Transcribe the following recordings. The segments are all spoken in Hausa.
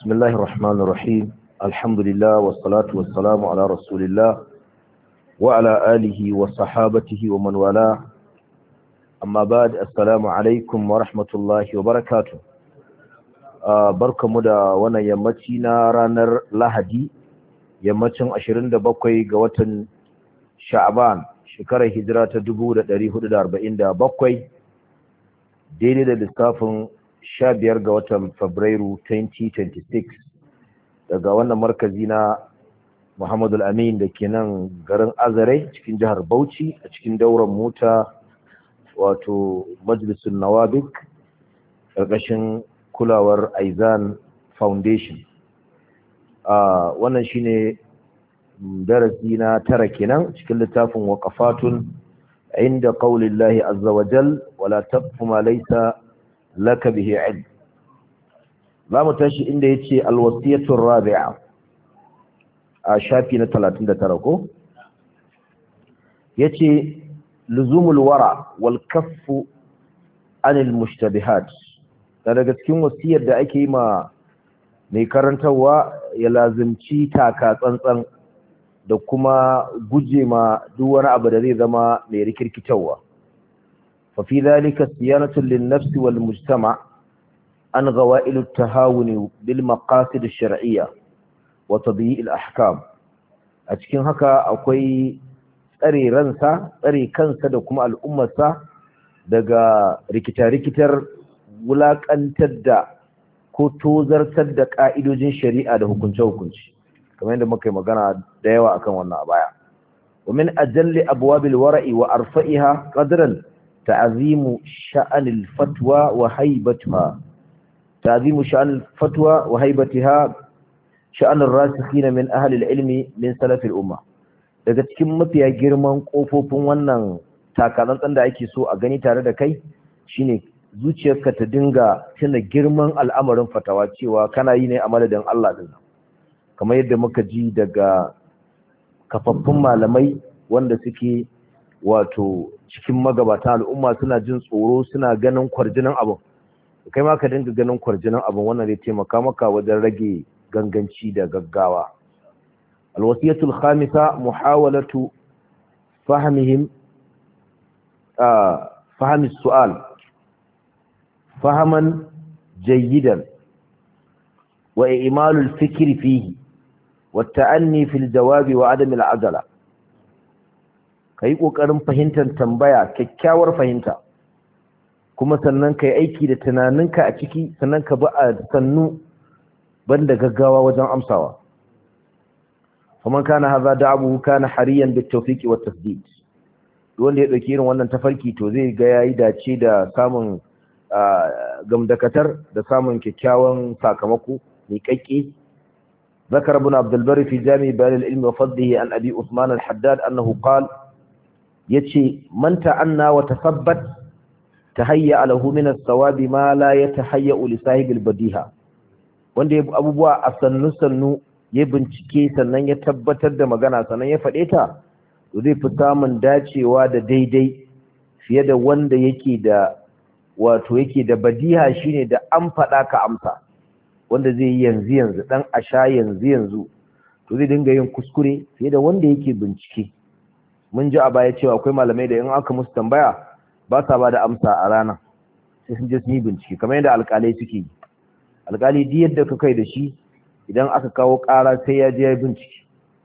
بسم الله الرحمن الرحيم الحمد لله والصلاة والسلام على رسول الله وعلى آله وصحابته ومن والاه أما بعد السلام عليكم ورحمة الله وبركاته barkamu da wannan yammaci na ranar Lahadi yammacin 27 ga watan Sha'ban shekarar hijira ta 1447 daidai da lissafin 15 ga watan Fabrairu 2026 daga wannan markazi na Muhammadu Amin da ke nan garin Azare cikin jihar Bauchi a cikin dauran mota wato Majalisun Nawabik ƙarƙashin kulawar Aizan Foundation. Wannan shine darasi na 9 kenan cikin littafin waqafatun inda qaulillahi azza wa jal wala taqfu ma laysa laka bihi ilm. Zamu tashi inda yace alwasiyatu rabi'a a shafi na 39 ko yace luzumul wara wal kaffu anil mushtabihat. Daga cikin wasiyar da ake yi ma mai karantarwa ya lazimci taka tsantsan da kuma guje ma duk wani abu da zai zama mai rikirkitarwa. fa fi dhalika siyanatu lin-nafs wal-mujtama' an ghawa'il at-tahawun bil maqasid ash-shar'iyya wa tadyi' al-ahkam. A cikin haka akwai tsare ransa, tsare kansa da kuma al'ummarsa daga rikita-rikitar wulaƙantar da ko tozartar da ƙa'idojin shari'a da hukunce-hukunci kamar yadda muka yi magana da yawa akan wannan a baya. wa min ajalli abwabil wara'i wa arfa'iha qadran ta'zimu sha'anil fatwa wa haibatuha ta'zimu sha'anil fatwa wa haibatiha sha'anir rasikhin min ahli al-ilmi min salafil umma. Daga cikin mafiya girman kofofin wannan takatsantsan da ake so a gani tare da kai shine zuciyarka ta dinga tuna girman al'amarin fatawa cewa kana yi ne a madadin Allah din, kamar yadda muka ji daga kafaffun malamai wanda suke wato cikin magabatan al'umma suna jin tsoro, suna ganin kwarjinin abin. Kai ma ka dinga ganin kwarjinin abin, wannan zai taimaka maka wajen rage ganganci da gaggawa. alwasiyatul khamisa muhawalatu fahmi su'al فهما جيدا وإعمال الفكر فيه والتأني في الجواب وعدم العجلة. kai kokarin fahimtar tambaya, kyakkyawar fahimta, kuma sannan kai aiki da tunaninka a ciki, sannan ka bi a sannu banda gaggawa wajen amsawa. faman kana hadha da'abu kana hariyan bit tawfiq wat tasdid. wanda ya dauki irin wannan tafarki to zai ga yayi dace da samun gamdakatar da samun kyakkyawan sakamako mai kakke. ذكر ابن عبد البر في جامع بيان العلم وفضله عن أبي عثمان الحداد أنه قال يتشي من تعنى وتثبت تهيأ له من الثواب ما لا يتهيأ لصاحب البديهة. wanda abubuwa a sannu ya bincike sannan ya tabbatar da magana sannan ya faɗe ta, to zai fi samun dacewa da daidai fiye da wanda yake da badiha, shine da an faɗa ka amsa, wanda zai yi yanzu dan a sha yanzu to zai dinga yin kuskure fiye da wanda yake bincike. mun ji a baya cewa akwai malamai da in aka musu tambaya ba sa ba da amsa a rana, sai sun je sun yi bincike, kamar yadda alƙalai suke yi. alƙali duk yadda ka kai da shi, idan aka kawo ƙara sai ya je ya bincike.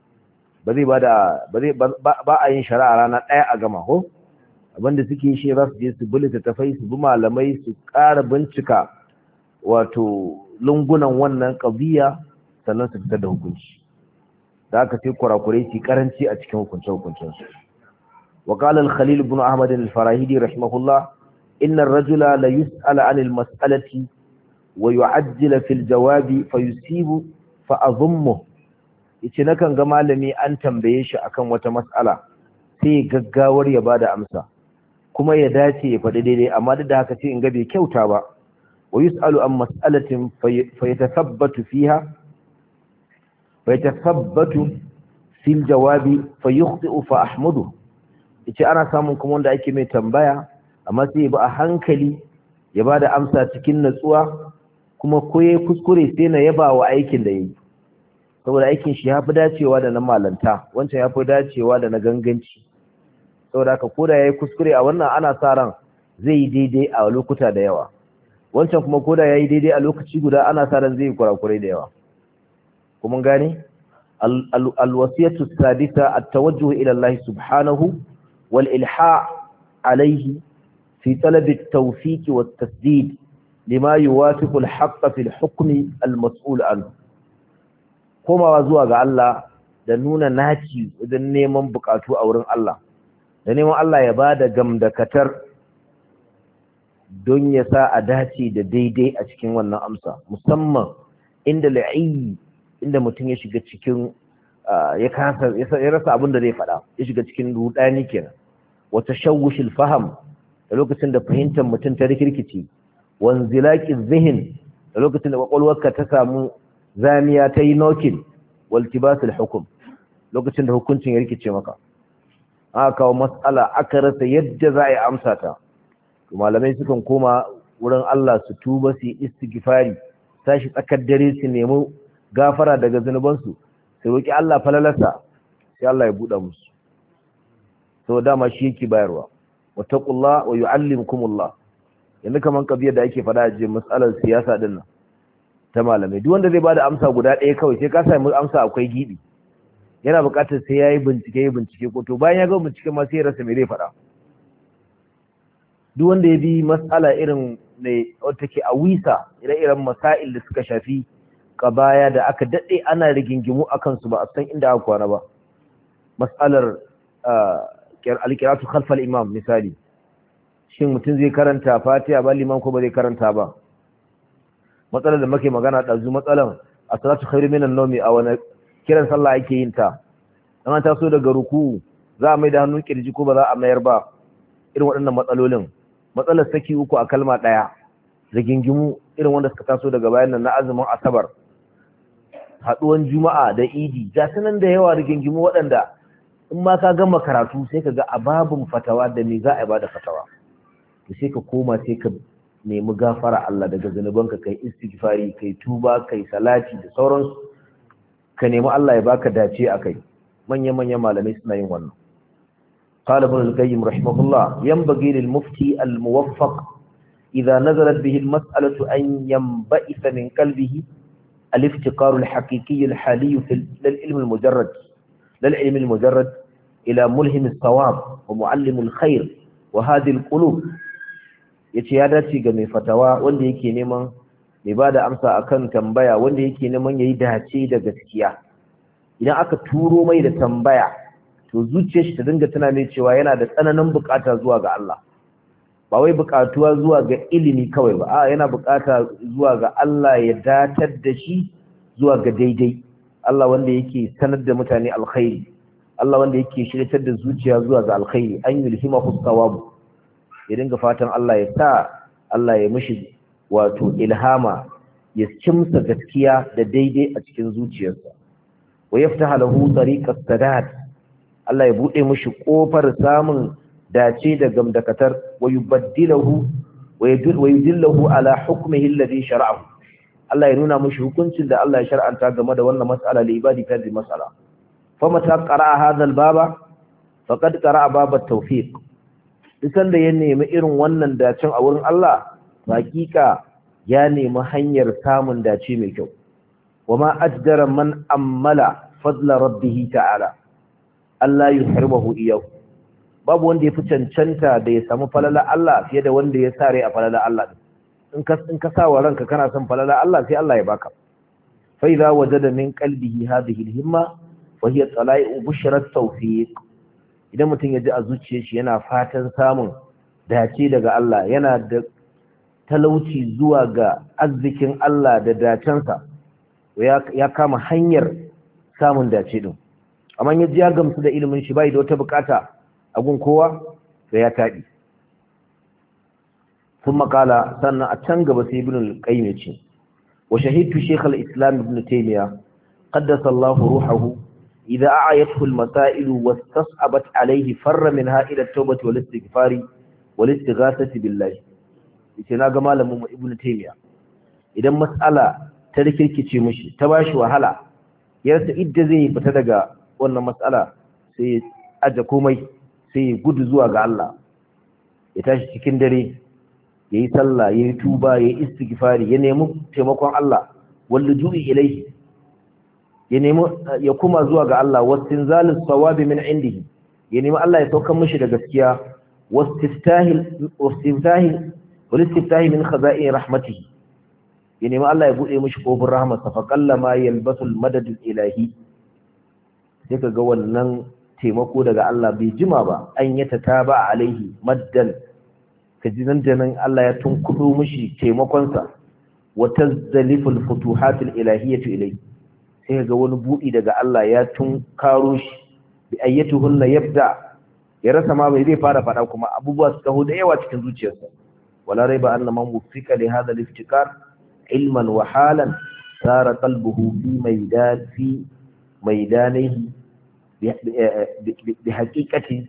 ba a yin shari'a rana ɗaya a gama ko abinda suke shi za su je su bi littattafai, su bi malamai, su ƙara bincika wato lungunan wannan ƙabiya, sannan su fitar da hukunci. da aka sai kurakurai su karanci a cikin hukunce-hukuncensu. wa qala al-khalil ibn ahmad al-farahidi rahimahullah inna ar-rajula la yus'ala 'anil mas'alati wa yu'ajjila fil jawabi fa yusibu fa adhummu. yace nakan ga malami an tambaye shi akan wata mas'ala sai gaggawar ya bada amsa kuma ya dace ya faɗi daidai, amma duk da haka sai in ga bai kyauta ba. wa yus'alu an mas'alatin fa yatathabbatu fil jawabi fa yukhti'u fa ahmadu. yace ana samun kuma wanda ake mai tambaya amma sai ya bi a hankali ya bada amsa cikin natsuwa kuma ko yayi kuskure sai na yaba wa aikin da yayi saboda aikin shi yafi dacewa da na malanta wancan yafi dacewa da na ganganci saboda haka koda yayi kuskure a wannan ana sa ran zai yi daidai a lokuta da yawa wancan kuma koda yayi daidai a lokaci guda ana sa ran zai yi kurakurai da yawa kuma gane alwasiyatu sadisa at-tawajjuh ila Allah subhanahu wal ilha alayhi fi talab at-tawfiq wat-tasdid lima yuwafiqu al-haqq fi al-hukm al-mas'ul anhu komawa zuwa ga Allah da nuna naci wajen neman bukatu a wurin Allah da neman Allah ya bada gamdakatar don ya sa a dace da daidai a cikin wannan amsa musamman inda la'i inda mutum ya shiga cikin ya rasa abin da zai faɗa ya shiga cikin rudani kenan wata shawushil faham da lokacin da fahimtar mutum ta rikirkice wanzilaƙin zihin da lokacin da kwakwalwarka ta samu zamiya ta yi nokin waltibasul hukum lokacin da hukuncin ya rikice maka aka kawo matsala aka rasa yadda za a yi amsa ta malamai sukan koma wurin Allah su tuba su yi istighfari tashi tsakar dare su nemi gafara daga zunubansu sai roki Allah falalarsa sai Allah ya buɗe musu so dama shi yake bayarwa wattaqullah wa yuallimkumullah yanzu kaman kabiyar da ake faɗa a cikin matsalar siyasa din nan ta malamai duk wanda zai bada amsa guda ɗaya kawai sai ka sami amsa akwai gibi yana buƙatar sai yayi bincike ko to bayan ya ga bincike ma sai ya rasa me zai faɗa duk wanda ya bi matsala irin ne wata ke a wisa ire-iren masail da suka shafi kabaya da aka daɗe ana rigingimu a kansu ba a san inda aka kwana ba matsalar alkiratu khalfal imam misali shin mutum zai karanta fatiha ba liman ko ba zai karanta ba matsalar da muke magana ɗazu matsalar a salatu khairu minan nawmi a wani kiran sallah ake yin ta an ta so daga ruku za a mai da hannun kirji ko ba za a mayar ba irin waɗannan matsalolin matsalar saki uku a kalma ɗaya rigingimu irin wanda suka taso daga bayan nan na azumin asabar haɗuwan juma'a da idi ga sanan da yawa rigingimu waɗanda in ma ka gama karatu sai ka ga a babin fatawa da me za a bada fatawa to sai ka koma sai ka nemi gafara Allah daga zanubanka kai istighfari kai tuba kai salati da sauransu ka nemi Allah ya baka dace akai manyan malamai suna yin wannan قال ابن القيم رحمه الله ينبغي للمفتي الموفق إذا نزلت به المسألة أن ينبئث من قلبه الافتقار الحقيقي الحالي للعلم المجرد إلى ملهم الصواب ومعلم الخير وهذه القلوب yace ya dace ga mai fatawa wanda yake neman mai bada amsa akan tambaya wanda yake neman yayi dace da gaskiya idan aka turo mai da tambaya to zuciyar shi ta dinga tana mai cewa yana da tsananin bukata zuwa ga Allah ba wai bukatuwa zuwa ga ilimi kawai ba a yana bukata zuwa ga Allah ya datar da shi zuwa ga daidai Allah wanda yake sanar da mutane alkhairi Allah wanda yake shiryatar da zuciya zuwa ga alkhairi an yulhimahu thawab ya dinga fatan Allah ya sa Allah ya mishi wato ilhama ya cimsa gaskiya da daidai a cikin zuciyarsa wa yaftaha lahu tariqas sadat Allah ya bude mishi kofar samun dace da gamdakatar wa yubaddilahu wa yudillahu ala hukmihi alladhi shar'ahu Allah ya nuna mishi hukuncin da Allah ya shar'anta game da wannan mas'ala li ibadi ta mas'ala fa mata qara'a hadha al-baba faqad qara'a baba at-tawfiq idan da ya nemi irin wannan dacin a wurin Allah hakika ya nemi hanyar samun dace mai kyau wama ajdara man ammala fadla rabbih ta'ala Allah yuhribahu iyahu babu wanda ya fi cancanta da ya samu falala Allah fiye da wanda ya sare a falala Allah in ka sa wa ranka kana son falala Allah sai Allah ya baka fa idza wajada min qalbihi hadhihi al-himma wa hiya tala'i'u bushrat tawfiq idan mutum ya ji a zuciyar shi yana fatan samun dace daga Allah yana da talauci zuwa ga arzikin Allah da dacensa ya kama hanyar samun dace din amma ya ji ya gamsu da ilimin shi bai da wata bukata a gun kowa to ya taɗi sun makala sannan a can gaba sai ibn al-qayyim ce wa shahidtu shaykh al-islam ibn taymiya qaddasa Allah ruhahu idha a'ayathu al-masail wastas'abat alayhi farra minha ila at-tawbati wal istighfari wal istighathati billah yace naga malamin ibn taymiya idan mas'ala ta rikirkice mishi ta bashi wahala ya rasa idda zai fita daga wannan mas'ala sai ya aje komai sai ya gudu zuwa ga Allah ya tashi cikin dare yayi sallah yayi tuba yayi istighfari ya nemi taimakon Allah walluju'i ilayhi ya nemi ya kuma zuwa ga Allah wastinzalus sawabi min indihi ya nemi Allah ya saukar mishi da gaskiya wastiftahi min khaza'in rahmatihi ya nemi Allah ya bude mishi kofin rahmatsa fa qallama yalbasul madadul ilahi sai kaga wannan taimako daga Allah bai jima ba an yi tataba alaihi maddan kaji nan da nan Allah ya tunkudo mishi taimakon sa wa tazzaliful futuhatul ilahiyatu ilayhi sai ga wani budi daga Allah ya tunkaro shi bi ayyatuhunna yabda ya rasa ma bai zai fara fada kuma abubuwa su taho da yawa cikin zuciyarsa wala raiba anna man wufika li hadha al-iftikar ilman wa halan sara qalbuhu fi maidanihi bi haqiqatin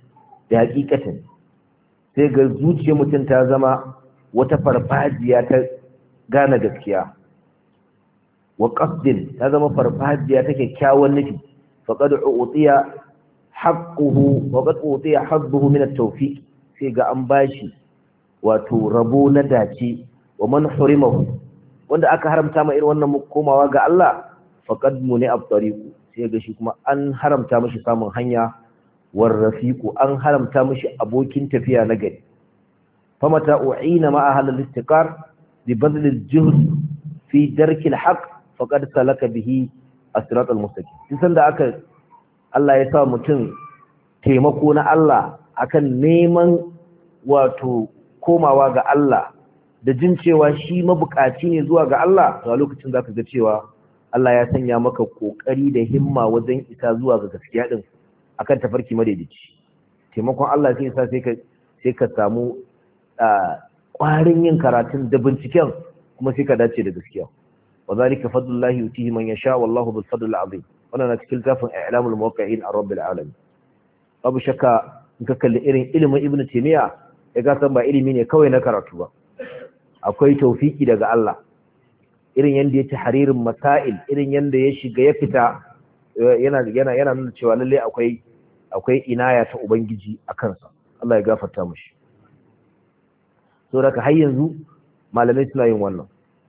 sai ga zuciyar mutum ta zama wata farfajiya ta gane gaskiya wa qasdin ta zama farfajiya ta kyakkyawan nufi faqad utiya haqquhu wa qad utiya hadduhu min at-tawfiq sai ga an bashi wato rabo na dace wa man hurimahu wanda aka haramta ma irin wannan komawa ga Allah faqad muni at-tariqu sai ga shi kuma an haramta mishi samun hanya war rafiqu an haramta mishi abokin tafiya na gari famata u'ina ma ahal al-istiqar bi badl al-juhd fi dark al-haq faqad salaka bihi as-sirat al-mustaqim sai da aka Allah ya sa mutum taimako na Allah akan neman wato komawa ga Allah da jin cewa shi mabukaci ne zuwa ga Allah to a lokacin zaka ga cewa Allah ya sanya maka kokari da himma wajen isa zuwa ga gaskiya din akan tafarki madaidaici taimakon Allah sai sa sai ka samu ƙwarin yin karatun da binciken kuma sai ka dace da gaskiya wa zalika fadlullahi yutihi man yasha wallahu bil fadl azim wannan na cikin tafin i'lamul muwaqqi'in ar-rabbil alamin babu shakka in ka kalli irin ilimin ibnu taymiya ya ga san ba ilimi ne kawai na karatu ba akwai tawfiki daga Allah irin yanda ya tahririn masail irin yanda ya shiga ya fita yana nuna cewa lalle akwai inaya ta ubangiji a kansa Allah ya gafarta mishi saboda har yanzu malamai suna yin wannan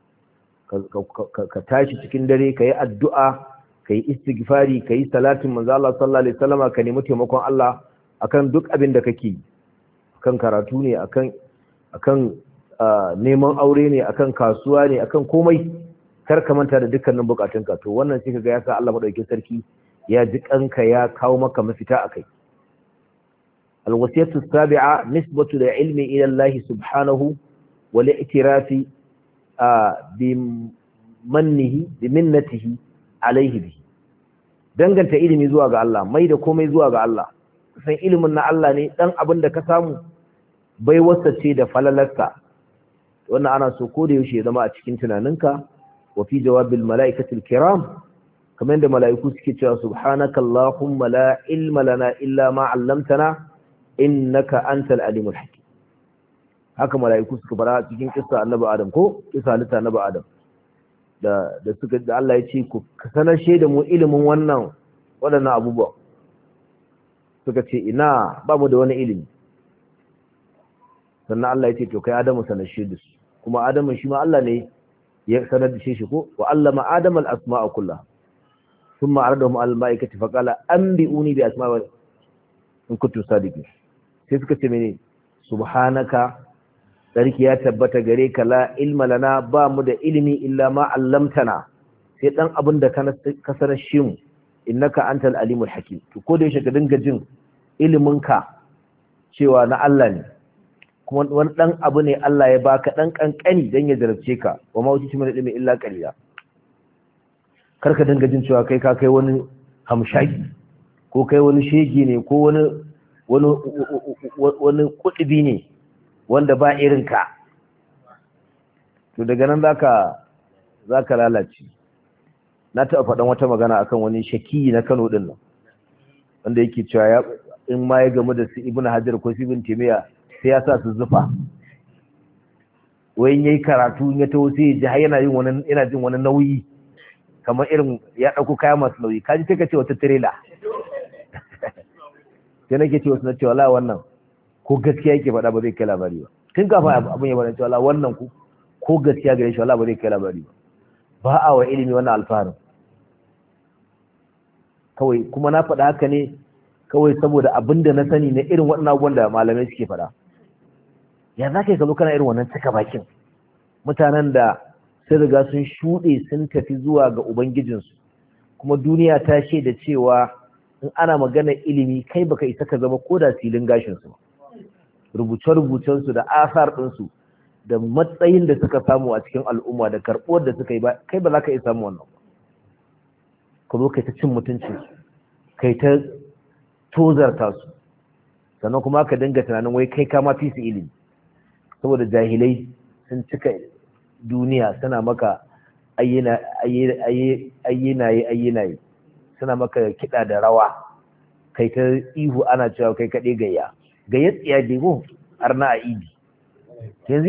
ka tashi cikin dare ka yi addu'a ka yi istighfari ka yi salatin manzo Allah sallallahu alaihi wasallam ka nemi taimakon Allah akan duk abin da kake akan karatu ne akan neman aure ne akan kasuwa ne akan komai kar ka manta da dukkanin bukatunka to wannan sai kaga ya sa Allah madaukakin sarki ya ji kanka ya kawo maka mafita akai alwasiyatu sabi'a nisbatu da ilmi ila Allah subhanahu wal i'tirafi bi mannihi bi minnatihi alaihi bi danganta ilimi zuwa ga Allah mai da komai zuwa ga Allah san ilimin na Allah ne dan abin da ka samu bai wasace da falalarka wannan ana so ko da yaushe ya zama a cikin tunaninka wa fi jawabil malaikatil kiram kamar da malaiku suke cewa subhanaka allahumma la ilma lana illa ma 'allamtana innaka antal alimul hakim haka malaiku suka fara cikin kissa annabi adam ko kissa halitta annabi adam da suka da Allah ya ce ku sanar da mu ilimin waɗannan abubuwa suka ce ina ba mu da wani ilimi sannan Allah ya ce to kai Adamu sanar da su kuma Adamu shi ma Allah ne ya sanar da shi ko wa allama Adama al-asma'a kullaha thumma aradahum al-mala'ikati fa qala anbi'uni bi asma'i in kuntum sadiqin sai suka ce mene subhanaka sarki ya tabbata gare ka la ilma lana ba mu da ilimi illa ma 'allamtana sai dan abin da ka sanar shi mu innaka antal alimul hakim to ko da yake ka dinga jin iliminka cewa na Allah ne kuma wani dan abu ne Allah ya baka dan kankani dan ya jarabce ka wa ma wuce min ilmi illa qalila karka dinga jin cewa kai ka kai wani hamshaki ko kai wani shege ne ko wani kudubi ne wanda ba irin ka to daga nan zaka lalace na taɓa faɗan wata magana akan wani shaki na Kano din nan wanda yake cewa in ma ya gamu da su Ibn Hajar ko Ibn Taymiyyah sai ya sa su zufa wayin yayi karatu ya taho sai ji har yana jin wani nauyi kamar irin ya dauko kaya masu nauyi kaji sai ka ce wata trailer sai nake ce wasu na ce wallahi wannan ko gaskiya yake faɗa ba zai kai labari ba tun kafin abin ya bada ce wallahi wannan ko gaskiya gare shi wallahi ba zai kai labari ba a wa ilimi wannan alfaharin kawai kuma na faɗa haka ne kawai saboda abinda na sani na irin waɗannan abubuwan da malamai suke faɗa ya za ka yi kana irin wannan cika bakin mutanen da sun riga sun shuɗe sun tafi zuwa ga ubangijinsu kuma duniya ta shaida cewa in ana magana ilimi kai baka isa ka zama ko da silin gashinsu ba rubuce-rubucensu da asar ɗinsu da matsayin da suka samu a cikin al'umma da karɓuwar da suka yi ba kai ba za ka iya samu wannan ba ka zo kai ta cin mutuncinsu kai ta tozarta su sannan kuma ka dinga tunanin wai kai kama fi su ilimi saboda jahilai sun cika duniya suna maka ayyanaye suna maka kiɗa da rawa kai ta ihu ana cewa kai kaɗe gayya tsiya jego har na a idi yanzu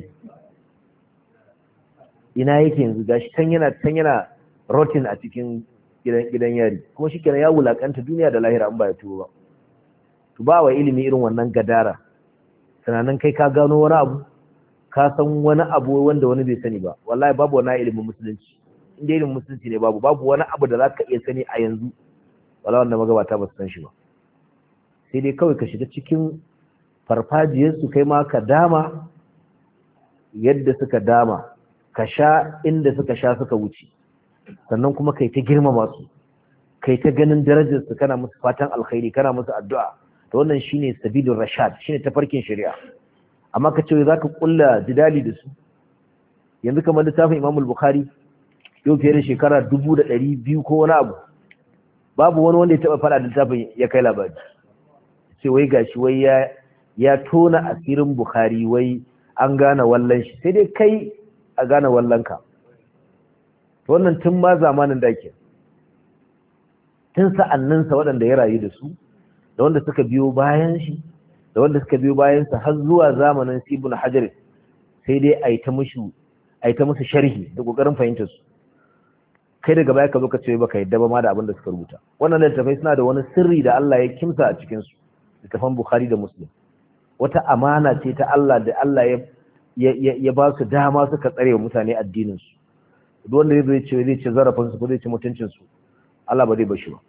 ina yake yanzu gashi can yana rotin a cikin gidan yari kuma shi kenan ya wulakanta duniya da lahira an ba ya tuba to ba wa ilimi irin wannan gadara sananan kai ka gano wani abu ka san wani abu wanda wani bai sani ba wallahi babu wani ilimin musulunci inda ilimin musulunci ne babu wani abu da zaka iya sani a yanzu wallahi wanda magabata ba su san shi ba sai dai kawai ka shiga cikin farfajiyar su kai ma ka dama yadda suka dama ka sha inda suka sha suka wuce sannan kuma kai ta girmama su kai ta ganin darajar su kana musu fatan alkhairi kana musu addu'a to wannan shine sabilur rashad shine tafarkin shari'a amma ka ce zaka kulla jidali da su yanzu kamar littafin Imam al-Bukhari yau fiye da shekara 1200 ko wani abu babu wani wanda ya taba fada da littafin ya kai labari sai wai gashi wai ya tona asirin Bukhari wai an gane wallan shi sai dai kai a gane wallanka wannan tun ma zamanin da ke tun sa'anninsa waɗanda ya rayu da su da wanda suka biyo bayan shi da wanda suka biyo bayansa har zuwa zamanin Ibn Hajar sai dai a yi ta musu sharhi da ƙoƙarin fahimtar su kai daga baya ka zo ka ce baka yadda ba ma da abin da suka rubuta wannan littafai suna da wani sirri da Allah ya kimsa a cikin su littafan Bukhari da Muslim wata amana ce ta Allah da Allah ya ba su dama suka tsare wa mutane addinin su duk wanda zai ce zarafin su ko zai ce mutuncin su Allah ba zai bashi ba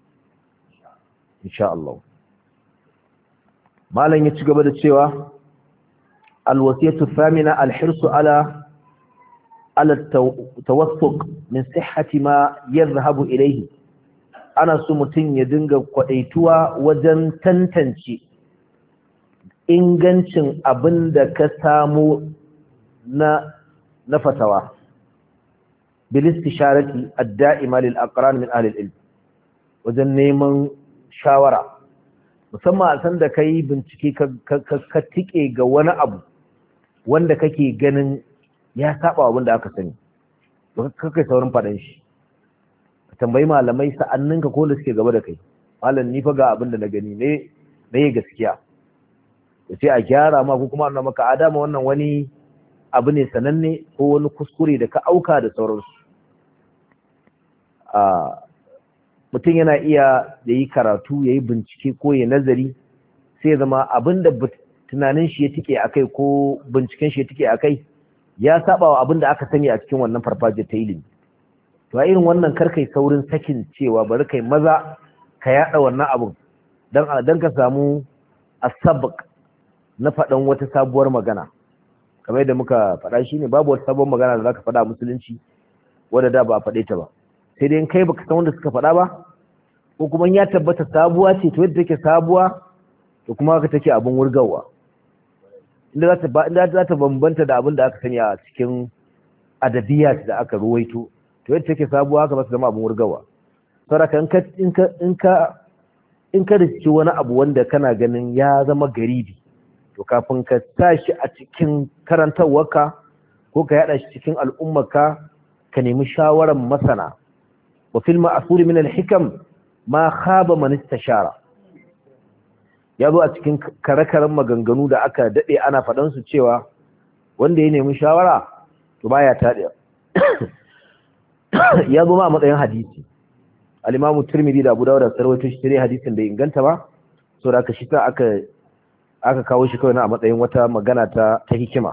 insha Allah malam ya ci gaba da cewa alwasiyatu thamina alhirsu ala tawassuq min sihhati ma yadhhabu ilayhi ana so mutun ya dinga kwadaituwa wajen tantance ingancin abinda ka samu na fatawa bil istisharati ad-da'ima lil aqran min ahli al-ilm wajen neman shawara musamman a san da kai bincike ka tike ga wani abu wanda kake ganin ya saba abin da aka sani ba ka kai saurin faɗan shi ka tambayi malamai sa'anninka ko da suke gaba da kai malam ni fa ga abin da na gani ne gaskiya da sai a gyara ma ko kuma ana maka adama wannan wani abu ne sananne ko wani kuskure da ka auka da sauransu mutum yana iya da yi karatu ya yi bincike ko ya nazari sai zama abinda tunanin shi ya tike a kai ko binciken shi ya tike a kai ya saba wa abinda aka sani a cikin wannan farfajiyar ta ilimi to a irin wannan karkai saurin sakin cewa bari kai maza ka yada wannan abun dan ka samu asabq na faɗan wata sabuwar magana kamar yadda muka faɗa shine babu wata sabuwar magana da zaka faɗa musulunci wanda da ba a faɗe ta ba sai dai kai baka san wanda suka faɗa ba ko kuma ya tabbata sabuwa ce to yadda take sabuwa to kuma haka take abin wurgawa inda za ta bambanta da abin da aka sani a cikin adabiyat da aka ruwaito to yadda take sabuwa haka ba su zama abin wurgawa saboda in ka riski wani abu wanda kana ganin ya zama garibi to kafin ka sa shi a cikin karantarwarka ko ka yada shi cikin al'ummarka ka nemi shawaran masana wa fil ma'thur min al-hikam ma khaba man istashara yazo a cikin karakaran maganganu da aka dade ana fadan su cewa wanda ya nemi shawara to baya taɗe ya zo ma a matsayin hadisi. al-Imam Tirmidhi da Abu Dawud da sarwato shi tare hadisin da inganta ba, so da aka shi ta aka kawo shi kawai na a matsayin wata magana ta hikima.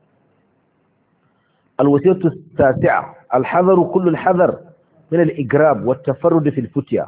الوصية التاسعة الحذر كل الحذر من الإقراب والتفرد في الفتية.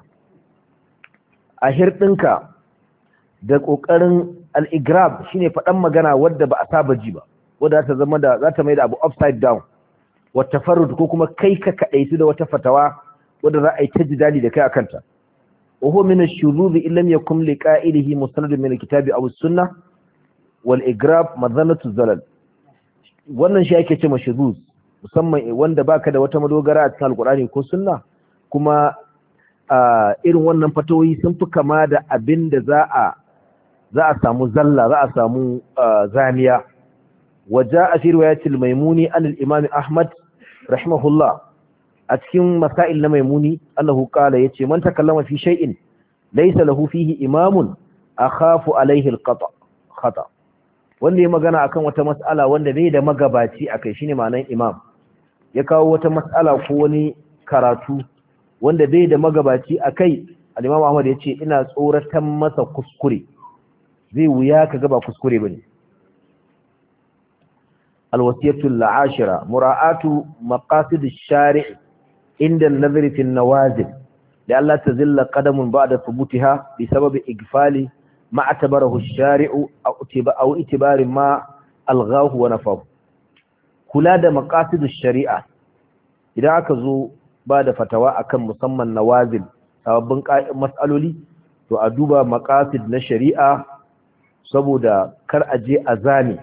أهرتنك da ƙoƙarin al'igrab shi ne faɗan magana wadda ba a saba ji ba, wadda za ta mai da abu upside down, wata farud ko kuma kai ka kaɗaitu da wata fatawa wadda za a yi ta jidali da kai a kanta. Oho mina shuruzi illam ya kumle ƙa'ilihi musanadun mina kitabi abu sunna wal igrab mazanatu zalal. Wannan shi ake ce ma shuruz, musamman wanda baka da wata madogara a cikin alƙur'ani ko sunna, kuma irin wannan fatawoyi sun fi kama da abin da za a samu zalla, za a samu zamiya. Waja a fi riwayatul maimuni an al-imam Ahmad rahimahullah a cikin masail na maimuni annahu qala yace man takallama fi shay'in laysa lahu fihi imamun akhafu alayhi al-khata. Wanda ya magana akan wata mas'ala wanda bai da magabaci akai shine ma'anar imam, ya kawo wata mas'ala ko wani karatu wanda bai da magabaci akai, al-imam Ahmad yace ina tsoratan masa kuskure, zai wuya kaga ba kuskure bane. al-wasiyatu al-ashira mura'atu maqasid ash-shari' inda an-nazari fi an-nawazil li alla tazilla qadamun ba'da thubutiha bi sababi igfali ma atabarahu ash-shari'u aw itibari ma alghahu wa nafahu. Kula da maqasid ash-shari'a idan aka zo ba da fatawa akan musamman nawazil sababbin mas'aloli, to a duba maqasid na shari'a saboda kar a je a zame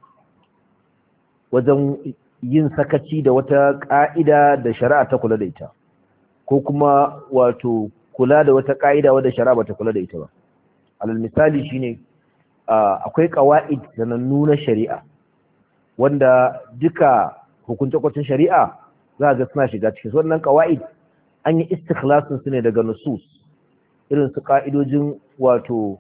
wajen yin sakaci da wata ƙa'ida da shari'a ta kula da ita, ko kuma wato kula da wata ƙa'ida wadda shari'a ba ta kula da ita ba. Alal misali shine akwai qawaid sanannu na shari'a wanda duka hukunce-hukuncen shari'a za ga suna shiga cikin wannan qawaid. An yi istikhlasin su ne daga nusus, irin su ƙa'idojin wato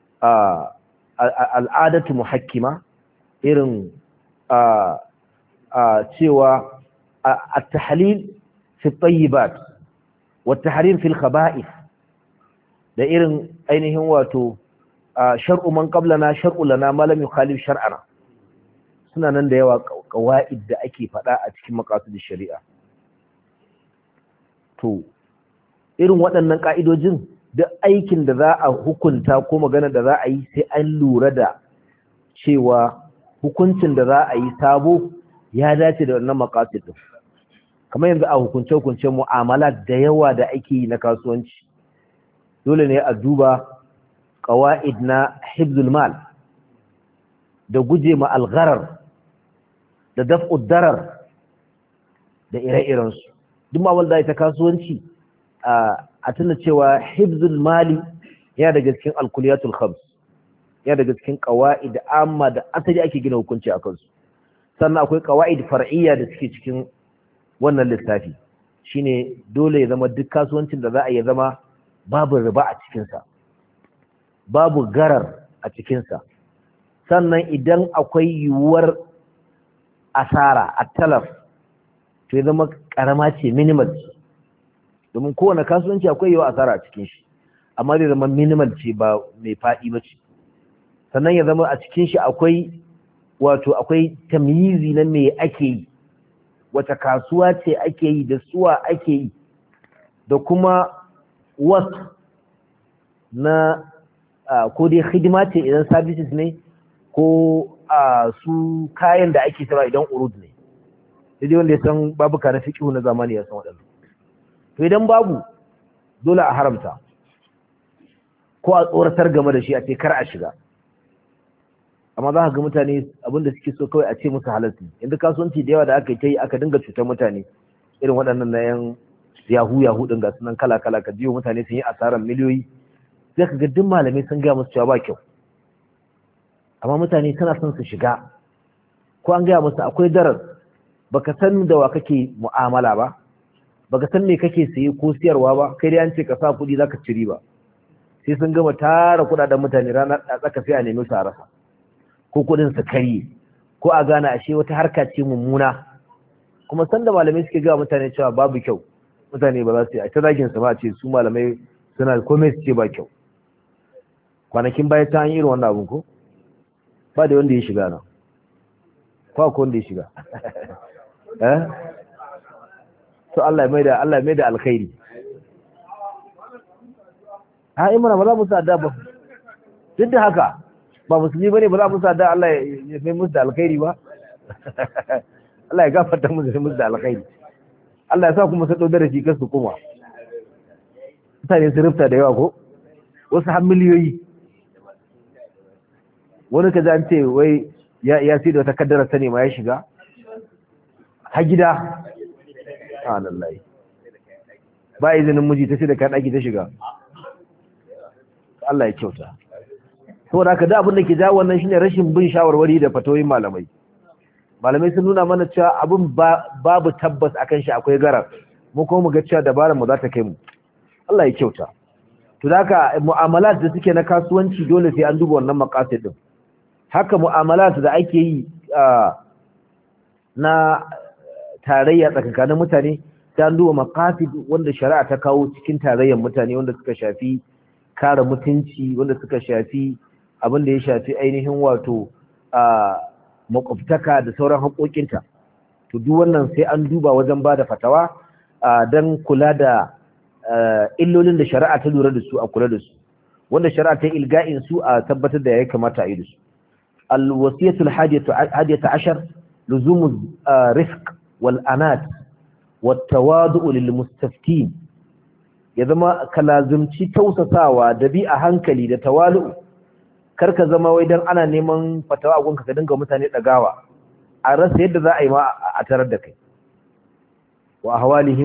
al'adatu muhakkima, irin cewa at-tahlil fi at-tayyibat wa at-tahrim fi al-khaba'ith, da irin ainihin wato shar'u man qablana shar'u lana ma lam yukhalif shar'ana. Suna nan da yawa qawaid da ake fada a cikin maqasid shari'a. To irin waɗannan ka'idojin duk aikin da za a hukunta ko magana da za a yi sai an lura da cewa hukuncin da za a yi sabo ya dace da wannan maqasid din. Kamar yanzu a hukunce-hukuncen mu'amala da yawa da ake yi na kasuwanci, dole ne a duba qawaid na hifzul mal da guje ma al-gharar da daf'u darar da ire-iren su. Duk ma wanda ita kasuwanci a tuna cewa hifzul mali yana daga cikin al-kuliyatul khams, yana daga cikin qawaid amma da asali ake gina hukunci a kansu. Sannan akwai qawaid far'iyya da suke cikin wannan lissafi, shine dole ya zama duk kasuwancin da za a yi zama babu riba a cikinsa, babu garar a cikinsa. Sannan idan akwai yiwuwar asara a talaf, to ya zama karama ce, minimal ce, domin kowane kasuwanci akwai yiwuwar asara a cikin shi, amma zai zama minimal ce, ba mai faɗi ba ce. Sannan ya zama a cikin shi akwai tamyizi na me ake yi, wata kasuwa ce ake yi, da suwa ake yi, da kuma wasu na ko dai hidima ce idan services ne, ko su kayan da ake sayarwa idan urud ne. Sai wanda ya san babuka na fiqh na zamani ya san wadannan. To idan babu, dole a haramta ko a tsoratar game da shi, a ce kar a shiga. Amma za ka ga mutane abinda suke so kawai a ce musu halalci. Inda kasuwanci da yawa da aka yi aka dinga cutar mutane, irin waɗannan na yan yahu din ga sunan kala-kala, ka jiyo mutane sun yi asarar miliyoyi, sai ka ga duk malamai sun gaya musu cewa ba kyau, amma mutane suna son su shiga, ko an gaya musu akwai darar. Baka san da wa kake mu'amala ba, baka san me kake saye ko siyarwa ba, kai dai an ce ka sa kuɗi zaka ci riba. Sai sun gama tara kuɗaɗen mutane ranar tsaka sai a nemi su a rasa, ko kuɗin su karye, ko a gane ashe wata harka ce mummuna. Kuma sanda malamai suke ga mutane cewa babu kyau, mutane ba za su yi a ta zagin su ba ce su malamai suna komai su ce ba kyau. Kwanakin baya ta irin wannan abun ko ba da wanda ya shiga nan, ko wanda ya shiga to Allah ya mai da alkhairi. Imana ba za mu sa da ba, duk da haka ba musulmi bane, ba za mu sa da Allah ya mai musu da alkhairi ba Allah ya gafarta musu da alkhairi. Allah ya sa kuma su daudar shi kasu kuma mutane su rufta da yawa ko wasu har miliyoyi. Wani ka an ce wai ya sai da wata kaddara ta ne ma ya shiga ha gida lallai ba izinin miji ta sai da kan ɗaki ta shiga. Allah ya kyauta. Saboda haka da abin da ke jawo wannan shine rashin bin shawarwari da fatoyin malamai. Malamai sun nuna mana cewa abin babu tabbas akan shi, akwai garar, mu kuma mu ga cewa dabarar mu za ta kai mu. Allah ya kyauta. To da haka mu'amalat da suke na kasuwanci dole sai an duba wannan maqasid din. Haka mu'amalat da ake yi na tarayya tsakanin mutane sai an duba maqasid wanda shari'a ta kawo cikin tarayyar mutane, wanda suka shafi kare mutunci, wanda suka shafi abin da ya shafi ainihin wato makwabtaka da sauran haƙoƙinta. To duk wannan sai an duba wajen ba da fatawa don kula da illolin da shari'a ta lura da su, a kula da su, wanda shari'a ta ilga'in su a tabbatar da ya kamata a yi da su. Al-wasiyatul hadiyata ashar luzumu rifq wal anat wat tawadu'u lil mustaftin. Ya zama kalazumci tausasawa da bi a hankali da tawalu. Karka zama wai dan ana neman fatawa a gunka ka dinga mutane dagawa, a rasa yadda za a yi ma a tarar da kai. Wa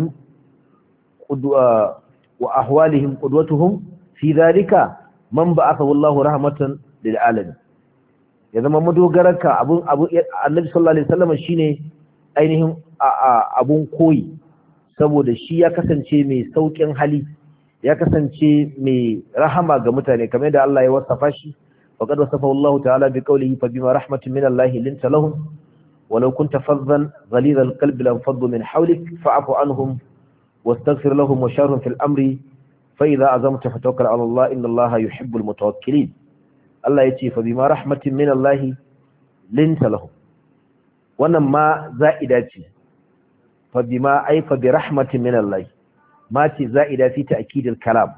ahwalihim qudwatuhum fi dhalika man ba'athahu Allahu rahmatan lil alamin. Ya zama madogararka abun Annabi sallallahu alaihi wasallam shine ainihin abun koyi, saboda shi ya kasance mai saukin hali, ya kasance mai rahama ga mutane, kamar da Allah ya wasafa shi. faqad wasafahu Allah ta'ala bi qawlihi fa bima rahmatin min Allah linta lahum walau kunta faddan ghalidhal qalbi lam faddu min hawlik fa'fu anhum wastaghfir lahum washarhum fil amri fa idha azamta fatawakkal 'ala Allah inna Allah yuhibbul mutawakkilin. Allah yace fa bima rahmatin min Allah linta lahum, wannan ma za'ida ce. فبما أي فبرحمة من الله ما تزائد في تأكيد الكلام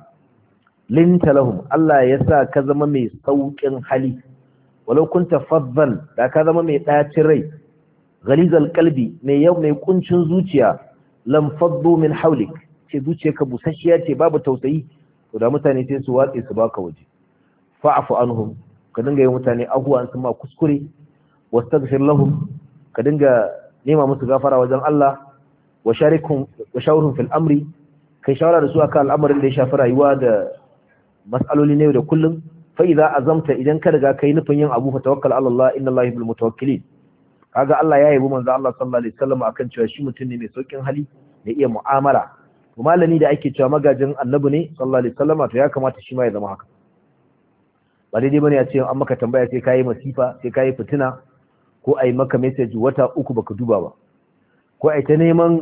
لنت لهم الله يسا كذا مي سوق حلي ولو كنت فضلا دا كذا مي داتري غليظ القلب مي يوم مي كنشن zuciya lam faddu min hawlik, ce zuciyarka busasshiya ce babu tausayi, to da mutane sai su watse su baka waje. fa'fu anhum, ka dinga yi mutane ahuwa sun ma kuskure, wastaghfir lahum, ka dinga nema musu gafara wajen Allah, wa shawruhum fil amri, kai shawara da su akan al'amarin da ya shafi rayuwa da mas'aloli ne da kullum. fa idza azamta, idan ka riga kai nufin yin abu, fa tawakkal ala Allah inna Allah yuhibbul mutawakkilin. kaga Allah ya yabi manzo Allah sallallahu alaihi wasallam akan cewa shi mutum ne mai saukin hali da iya mu'amala. to malami da ake cewa magajin annabi ne sallallahu alaihi wasallam, to ya kamata shi ma ya zama haka. ba daidai bane ya ce an maka tambaya sai kai masifa, sai kai fitina, ko ai maka message wata uku baka duba ba, ko ai ta neman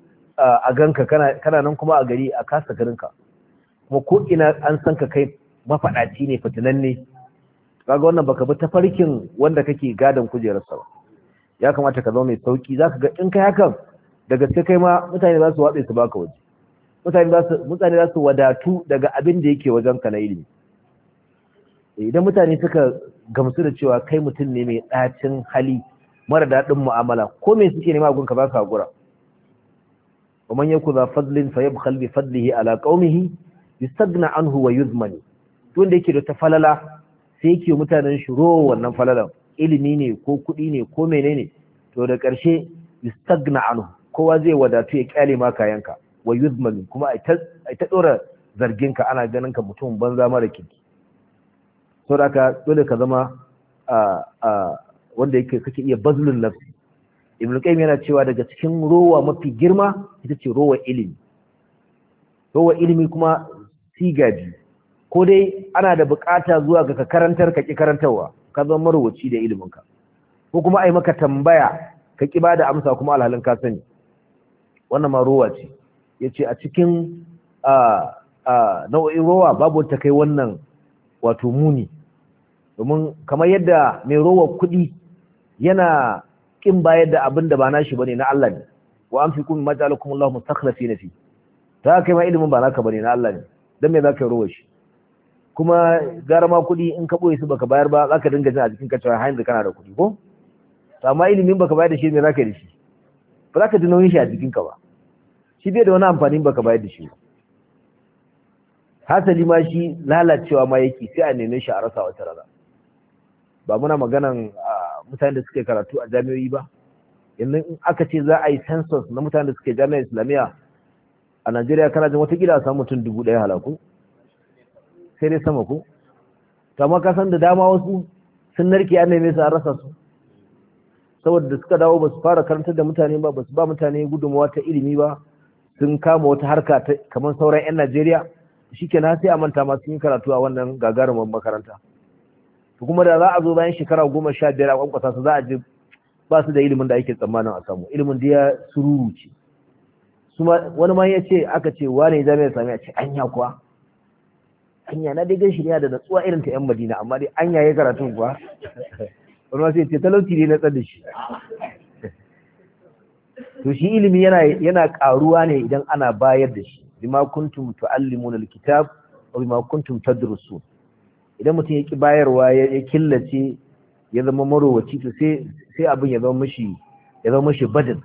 a ganka kana nan kuma a gari a kasa garinka, kuma ko ina an san ka kai mafadaci ne, fitinanne. kaga wannan baka bi tafarkin wanda kake gadan kujerarsa ba. ya kamata ka zama mai sauki. zaka ga in kai hakan da gaske kai ma mutane za su watsa su baka waje, mutane za su wadatu daga abin da yake wajen ka na ilimi. idan mutane suka gamsu da cewa kai mutum ne mai ɗacin hali, mara daɗin mu'amala, ko me suke nema gunka za su haƙura. wa man yaku za fadlin fa yabkhal bi fadlihi ala qaumihi yastagna anhu wa yuzmani. wanda yake da ta falala sai yake mutanen shi rowa wannan falalan, ilimi ne ko kuɗi ne ko menene, to da ƙarshe yastagna anhu, kowa zai wadatu ya kyale ma kayanka, wa yuzmani, kuma ai ta dora zargin ka, ana ganin ka mutum banza mara kirki. saboda ka dole ka zama wanda yake kake iya bazlun nafsi. Ibn Qayyim yana cewa daga cikin rowa mafi girma ita ce rowa ilimi. Rowa ilimi kuma siga biyu, ko dai ana da bukata zuwa ga ka karantar ka ki karantarwa, ka zama marwaci da iliminka, ko kuma ai maka tambaya ka ki bada amsa kuma alhalin ka sani, wannan ma rowa ce. Yace a cikin nau'in rowa babu wata kai wannan wato muni, domin kamar yadda mai rowa kuɗi yana kin bayar da abin da ba nashi bane, na Allah ne, wa anfiqu mimma ja'alakum Allahu mustakhlifina fi, ta kai ma ilimin ba naka bane, na Allah ne, dan me zaka yi rowa shi? kuma gara ma kuɗi in ka ɓoye su baka bayar ba zaka dinga jin a jikin ka cewa har yanzu kana da kuɗi ko, amma ilimin baka bayar da shi me zaka yi da shi? ba zaka ji nauyin shi a jikin ka ba, shi bai da wani amfani baka bayar da shi ba. Hasali ma shi lalacewa ma yake, sai a neme shi a rasa wata rana. Ba muna maganan mutanen da suke karatu a jami'o'i ba, yanzu in aka ce za a yi census na mutanen da suke jami'ar islamiyya a Najeriya, kana jin wata gida a samu mutum 1000 halaku, sai dai sama ko. To amma ka san da dama wasu sun narke an neme su an rasa su, saboda da suka dawo ba su fara karantar da mutane ba, ba su ba mutane gudunmawa ta ilimi ba, sun kama wata harka kamar sauran 'yan Najeriya, shikenan sai a manta ma sun yi karatu a wannan gagarumin makaranta. To kuma da za a zo bayan shekara 15 a kwankwasa su, za a ji ba su da ilimin da ake tsammanin a samu, ilimin da ya sururu ce. Wani ma ya ce, aka ce wane jami'ar sami, a ce anya kuwa, anya na dai ganshi ne da natsuwa irin ta 'yan Madina, amma dai anya ya karatun kuwa. Wani ma sai ce talauci ne na tsada shi. To shi ilimi yana karuwa ne idan ana bayar da shi, bima kuntum tuallimuna alkitab wa bima kuntum tadrusun. Idan mutum ya ki bayarwa ya killace, ya zama marowaci, to sai abin ya zama mashi badin.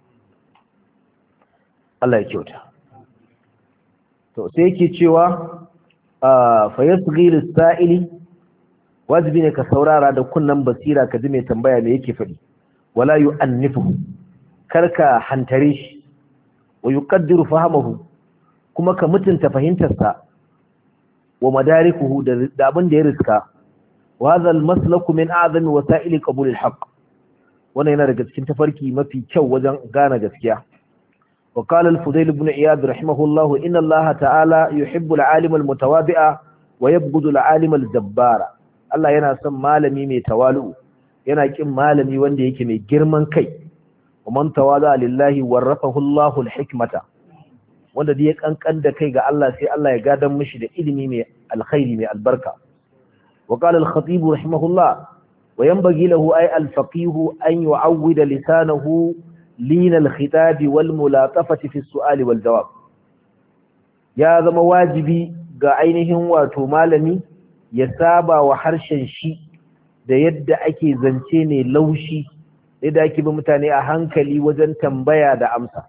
Allah ya kyauta. To sai yake cewa fa yasghi lis-sa'ili, wajibi ne ka saurara da kunnan basira ka ji mai tambaya me yake faɗi, wala yu'annifuhu, karka hantare shi, wa yuqaddiru fahmahu, kuma ka mutunta fahimtarsa, wa madarikuhu, da abin da ya riska. wa hadha al-maslaku min a'zami wasa'ili qabul al-haqq, wannan yana daga cikin tafarki mafi kyau wajen gane gaskiya. wa qala al-fudayl ibn iyad rahimahullah, inna Allah ta'ala yuhibbu al-'alima al-mutawadi'a wa yabghudu al-'alima al-jabbara. Allah yana son malami mai tawalu, yana kin malami wanda yake mai girman kai. wa man tawada lillahi warafahu Allahu al-hikmata, wanda da ya kankan da kai ga Allah sai Allah ya gadan mishi da ilimi mai alkhairi mai albarka. wa qala al-khatib rahimahullah, wa yanbaghi lahu ay al-faqih an yu'awwida lisanahu lin al-khitab wal mulatafati fi as-su'al wal jawab. ya zama wajibi ga ainihin wato malami ya saba wa harshen shi da yadda ake zance ne laushi, yadda ake bi mutane a hankali wajen tambaya da amsa.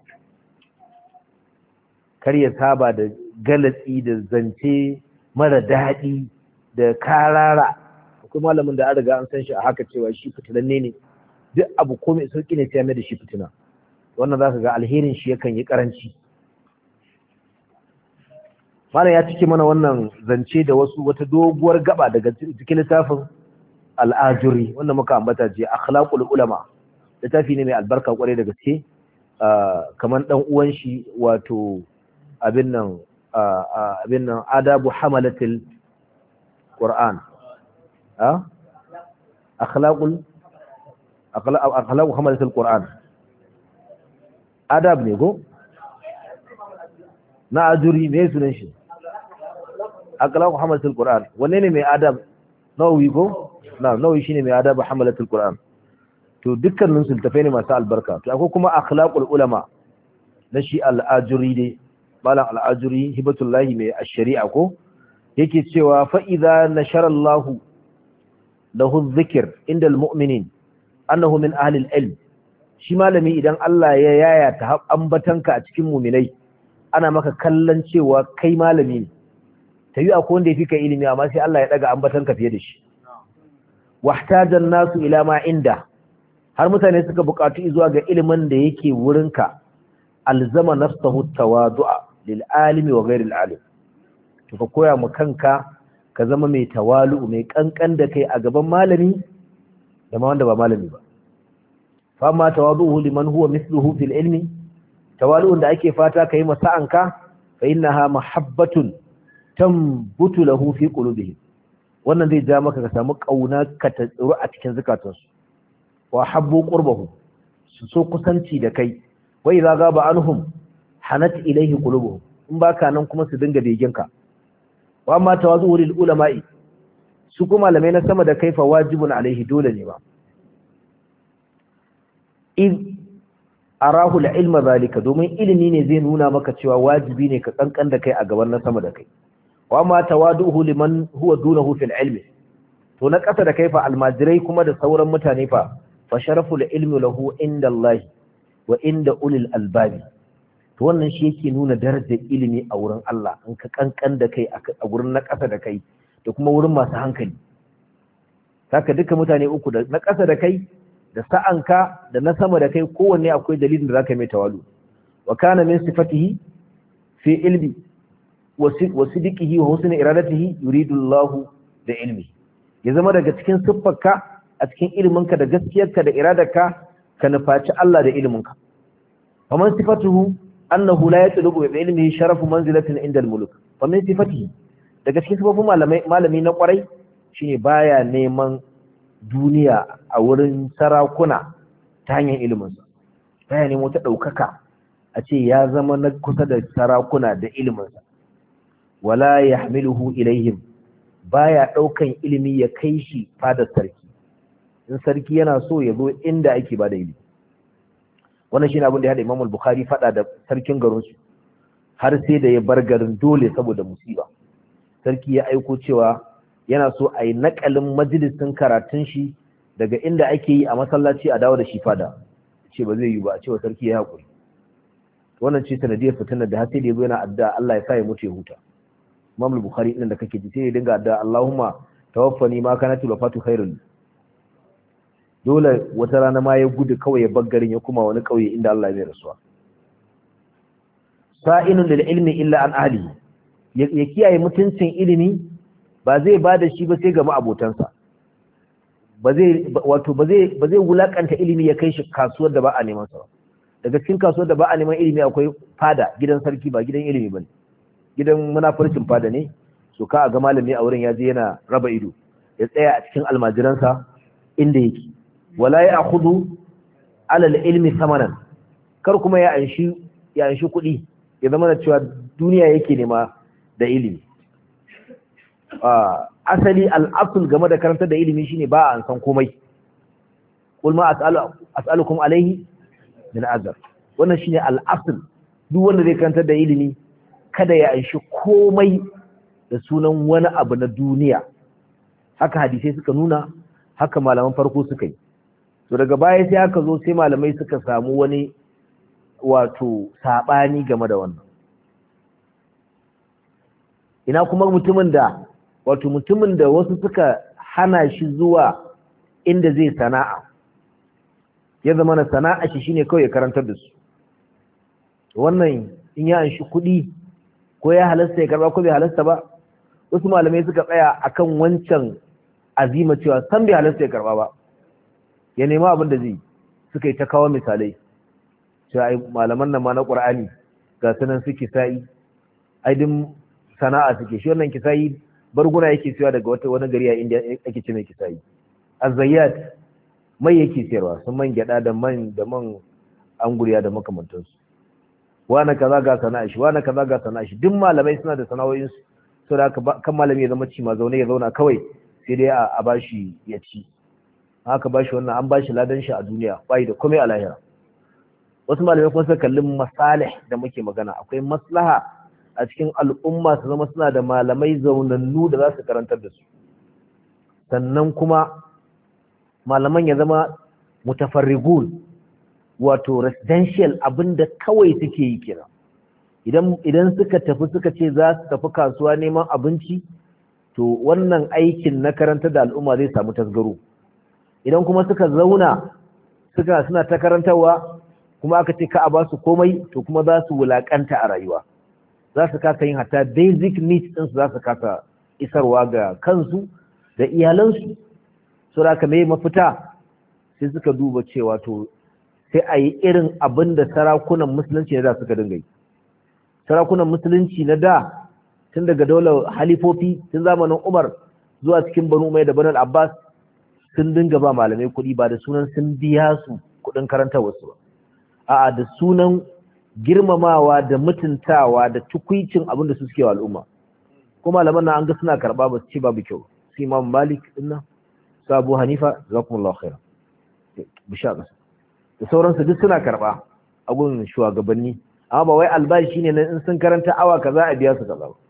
kar ya saba da galatsi da zance mara daɗi da karara. akwai malamin da an riga an san shi a haka cewa shi fitilanne ne, duk abu komai sauki ne sai mai da shi fitina. wannan za ka ga alherin shi yakan yi karanci. malam ya cike mana wannan zance da wata doguwar gaba daga cikin littafin al-ajuri wanda muka ambata je, akhlaqul ulama. littafi ne mai albarka kwarai da gaske, kamar dan uwan shi wato abin nan adabu hamalatul qur'an, akhlaqu hamalatul qur'an, adab ne go na ajuri, me sunan shi? akhlaqu hamalatul qur'an. wanne ne mai adab? nawawi go? na nawawi shine mai adab hamalatul qur'an. to dukkanin su tafai ne masu albarka. to akwai kuma akhlaqul ulama na shi al-ajuri dai, malam al-ajuri hibatullahi mai ash-shari'a ko, yake cewa fa idza nashara Allah lahu adh-dhikr inda al-mu'minin annahu min ahli al-ilm. shi malami idan Allah ya yaya ta ambatanka a cikin mu'minai, ana maka kallon cewa kai malami ne. tayi akwai wanda yafi ka ilimi amma sai Allah ya daga ambatanka fiye da shi. wahtaja an-nasu ila ma inda, har mutane suka buƙatu zuwa ga ilimin da yake wurinka. alzama nafsahu tawadu'a lil alimi wa ghairi al alim. to ka koya mu kanka ka zama mai tawalu, mai kankan da kai a gaban malami da ma wanda ba malami ba. fa ma tawadu'u liman huwa mithluhu fil ilmi, tawalu'un da ake fata kai masa anka, fa innaha mahabbatun tambutu lahu fi qulubihim. wannan zai ja maka ka samu kauna ka ta tsiro a cikin zakatunsu. wa habbu qurbahu su so kusanci da kai wa idza gaba anhum hanat ilayhi qulubuhum in baka nan kuma su dinga beginka wa amma tawazu lil ulama'i su kuma malamai na sama da kai fa wajibun alaihi dole ne ba in arahu al-ilma zalika domin ilimi ne zai nuna maka cewa wajibi ne ka kankan da kai a gaban na sama da kai wa ma tawaduhu liman huwa dunahu fil ilmi to na kasa da kai fa almajirai kuma da sauran mutane fa sharaful ilmi lahu inda Allah wa inda ulil albabi to wannan shi yake nuna darajar ilimi a wurin Allah in ka kankan da kai a wurin na kasa da kai da kuma wurin masu hankali saka duka mutane uku da na kasa da kai da sa'anka da na sama da kai kowanne akwai dalilin da zaka mai tawalu wa kana min sifatihi fi ilmi wa sidqihi wa husni iradatihi yuridu Allah da ilmi ya zama daga cikin siffarka a cikin iliminka da gaskiyarka da iradarka ka nufaci Allah da iliminka faman sifatuhu annahu la yatlubu bi ilmihi sharafu manzilatin inda al-muluk faman sifatihi daga cikin sifofin malami na kwarai shine baya neman duniya a wurin sarakuna ta hanyar iliminsa baya nemo ta ɗaukaka a ce ya zama na kusa da sarakuna da iliminsa wala yahmiluhu ilaihim baya ɗaukan ilimi ya kai shi fadar sarki in sarki yana so ya zo inda ake bada ilimi wannan shine abin da ya hada Imam al-Bukhari fada da sarkin garin su har sai da ya bar garin dole saboda musiba sarki ya aiko cewa yana so a yi nakalin majalisin karatun shi daga inda ake yi a masallaci a dawo da shi fada ce ba zai yi ba a cewa sarki ya haƙuri wannan ce sanadiyar fitinar da har sai da ya zo yana addu'a Allah ya sa ya mutu ya huta Imam al-Bukhari din da kake ji sai ya dinga addu'a Allahumma tawaffani ma kanat wafatu khairun dole wata rana ma ya gudu kawai ya bar garin ya kuma wani kauye inda Allah ya rasuwa sa'inun lil ilmi illa an ahli ya kiyaye mutuncin ilimi ba zai bada shi ba sai ga ma'abotansa ba zai wulakanta ilimi ya kai shi kasuwar da ba a neman sa daga cikin kasuwar da ba a neman ilimi akwai fada gidan sarki ba gidan ilimi bane gidan munafurcin fada ne so ka ga malami a wurin ya je yana raba ido ya tsaya a cikin almajiransa inda yake wala ya akhudhu ala ilmi samanan kar kuma ya anshi kuɗi ya zama da cewa duniya yake nema da ilimi asali al'asul game da karantar da ilimi shine ba a san komai kul ma as'alukum alaihi min ajr wannan shine al'asul duk wanda zai karantar da ilimi kada ya anshi komai da sunan wani abu na duniya haka hadisai suka nuna haka malaman farko suka yi to daga baya sai aka zo sai malamai suka samu wani wato sabani game da wannan ina kuma mutumin da wasu suka hana shi zuwa inda zai sana'a ya zama na sana'a shi shine kawai ya karantar da su wannan in ya anshi kuɗi ko ya halasta ya karba ko bai halasta ba wasu malamai suka tsaya akan wancan azima cewa san bai halasta ya karba ba ya nema abin da zai suka yi ta kawo misalai cewa ai malaman nan ma na Qur'ani ga sanan suke sa'i ai din sana'a suke shi wannan kisayi barguna yake siya daga wani gari a India ake ce mai kisayi az-zayyat mai yake siyarwa sun man gyada da man anguriya da makamantansu wani kaza ga sana'a shi wani kaza ga sana'a shi duk malamai suna da sana'o'in su saboda kan malami ya zama ci ma zaune ya zauna kawai sai dai a bashi ya ci haka bashi wannan an bashi ladan shi a duniya bai da komai a lahira wasu malamai kuma suka kallin masalih da muke magana akwai maslaha a cikin al'umma su zama suna da malamai zaunannu da za su karantar da su sannan kuma malaman ya zama mutafarrigun wato residential abinda kawai suke yi kira idan suka tafi suka ce za su tafi kasuwa neman abinci to wannan aikin na karantar da al'umma zai samu tasgaro idan kuma suka zauna suna ta karantarwa kuma aka ce ka a ba su komai to kuma za su wulakanta a rayuwa za su kasa yin hatta basic needs ɗinsu za su kasa isarwa ga kansu da iyalansu so da mai mafita sai suka duba cewa to sai a yi irin abin da sarakunan musulunci na da suka dinga yi sarakunan musulunci na da tun daga daular halifofi tun zamanin Umar zuwa cikin Banu Umayya da Banu Abbas sun dinga ba malamai kuɗi ba da sunan sun biya su kuɗin karantar wasu ba, a'a da sunan girmamawa da mutuntawa da tukuicin abin da su suke wa al'umma. Kuma malaman nan an ga suna karɓa ba su ce babu kyau, su Imam Malik dinnan, su Abu Hanifa, jazakumullahu khairan, bisha da sauransu duk suna karɓa a gun shugabanni, amma ba wai albashi ne na in sun karanta awa kaza a biya su kaza ba.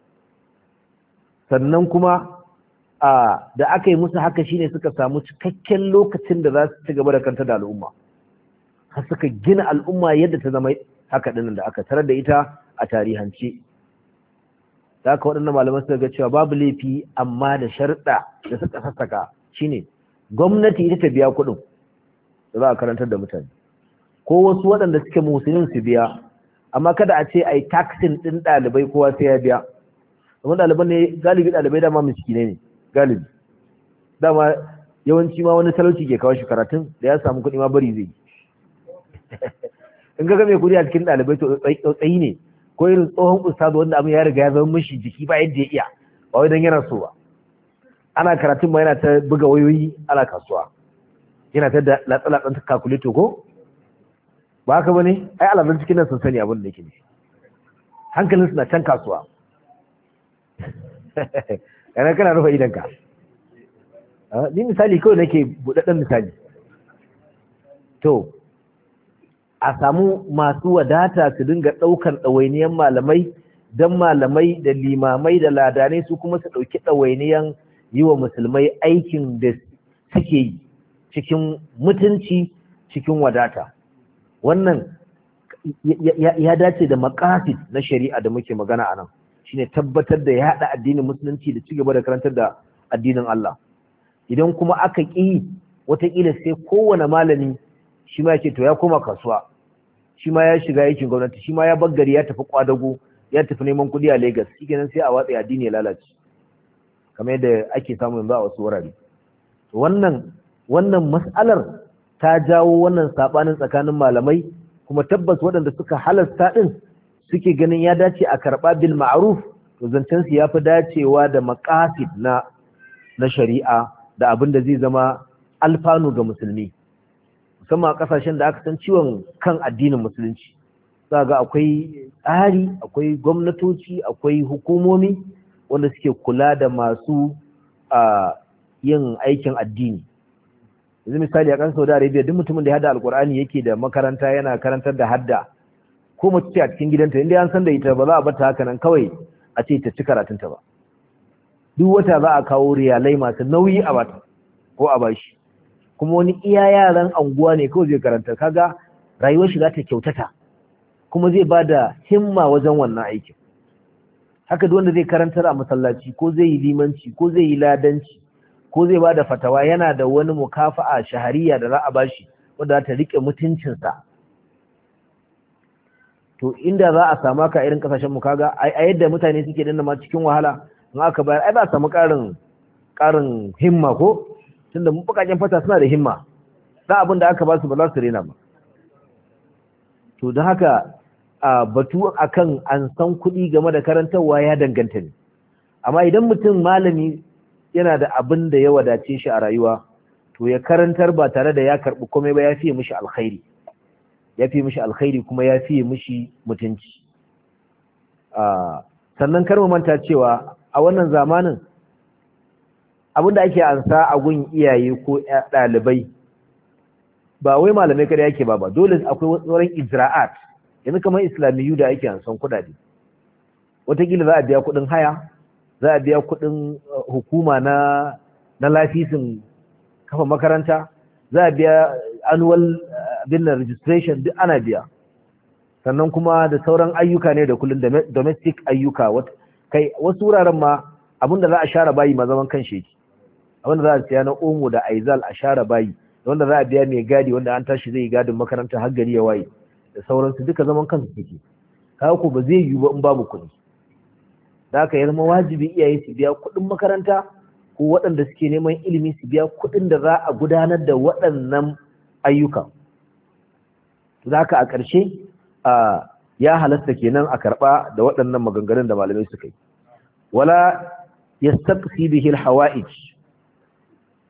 Sannan kuma da aka yi musu haka shine suka samu cikakken lokacin da za su ci gaba da kanta da al'umma, har suka gina al'umma yadda ta zama haka dinnan da aka tarar da ita a tarihance. Da aka waɗannan malaman suka ga cewa babu laifi, amma da sharuɗa da suka sassaka shine gwamnati ita ta biya kuɗin da za a karantar da mutane, ko wasu waɗanda suke musulmin su biya, amma kada a ce a yi taxin ɗin ɗalibai kowa sai ya biya. Domin ɗaliban ne galibi, ɗalibai dama miskinai ne galibi, dama yawanci ma wani talauci ke kawo shi karatun, da ya samu kuɗi ma bari zai in ga mai kuɗi a cikin ɗalibai to tsayi ne, ko irin tsohon ustazu wanda abin ya riga ya zama mishi jiki ba yadda ya iya, ba wai don yana so ba. Ana karatun ma yana ta buga wayoyi, ana kasuwa, yana ta da latsa-latsan ta calculator ko ba haka bane? Ai alamun cikin nan sun sani abin da yake nufi, hankalin suna can kasuwa. Yana kana rufe idanka. Ni misali kawai nake buɗaɗɗen misali. To, a samu masu wadata su dinga ɗaukar ɗawainiyan malamai, don malamai da limamai da ladanai su kuma su ɗauki ɗawainiyan yi wa musulmai aikin da suke yi cikin mutunci, cikin wadata. Wannan ya dace da maqasid na shari'a da muke magana a nan, shine tabbatar da yaɗa addinin musulunci da cigaba da karantar da addinin Allah. Idan kuma aka ƙi, wataƙila sai kowane malami shi ma yake to ya koma kasuwa, shi ma ya shiga aikin gwamnati, shi ma ya bar gari ya tafi kwadago, ya tafi neman kuɗi a Lagos, shikenan sai a watsa addini ya lalace, kamar yadda ake samu yanzu a wasu wurare. Wannan mas'alar ta jawo wannan sabanin tsakanin malamai, kuma tabbas waɗanda suka halasta din suke ganin ya dace a karɓa bil ma'ruf, to zancen su yafi dacewa da maqasid na shari'a da abin da zai zama alfanu ga musulmi, musamman a kasashen da aka san ciwon kan addinin musulunci. Za ga akwai tsari, akwai gwamnatoci, akwai hukumomi wanda suke kula da masu yin aikin addini. Yanzu misali a kan Saudi Arabia, duk mutumin da ya hada alkur'ani yake da makaranta yana karantar da hadda, ko mace ce a cikin gidanta, inda an san da ita ba za a bata haka nan kawai a ce ta ci karatunta ba. Duk wata za a kawo riyalai masu nauyi a bata ko a bashi, kuma wani iya yaran anguwa ne kawai zai karanta. Kaga rayuwar shi za ta kyautata, kuma zai ba da himma wajen wannan aikin. Haka duk wanda zai karantar a masallaci, ko zai yi limanci, ko zai yi ladanci, ko zai ba da fatawa, yana da wani mukafa'a shahariya da za a bashi wanda za ta rike mutuncinsa. To inda za a samu ka irin kasashen mu, kaga a yadda mutane suke dinna ma cikin wahala, in aka bayar ai ba a samu ƙarin himma ko, tunda mu bukaken fata suna da himma, da abin da aka ba su ba za su rena ba. To don haka batu akan an san kuɗi game da karantarwa ya danganta ne, amma idan mutum malami yana da abin da ya wadace shi a rayuwa, to ya karantar ba tare da ya karɓi komai ba, ya fiye mishi alkhairi, kuma ya fiye mishi mutunci. Sannan kar mu manta cewa a wannan zamanin abin da ake ansa a gun iyaye ko ɗalibai ba wai malamai kada yake ba, dole akwai sauran ijra'at. Yanzu kamar islamiyu da ake ansan kuɗaɗe, wataƙila za a biya kuɗin haya, za a biya kuɗin hukuma na lafisin kafa makaranta, za a biya annual registration, duk ana biya. Sannan kuma da sauran ayyuka ne da kullum, domestic ayyuka, kai wasu wuraren ma abinda za a share bayi ma zaman kan sheki, abinda za a siya na omo da aizal a share bayi, wanda za a biya mai gadi wanda an tashi zai yi gadin makaranta har gari ya waye, da sauransu duka zaman kansu suke. Kaga ko ba zai yiwu ba in babu kuɗi. Da haka ya zama wajibi iyaye su biya kuɗin makaranta, ko waɗanda suke neman ilimi su biya kuɗin da za a gudanar da waɗannan ayyuka. Da haka a ƙarshe ya halasta kenan a karɓa da waɗannan maganganun da malamai suka yi. Wala yastaqsi bihi alhawa'ij,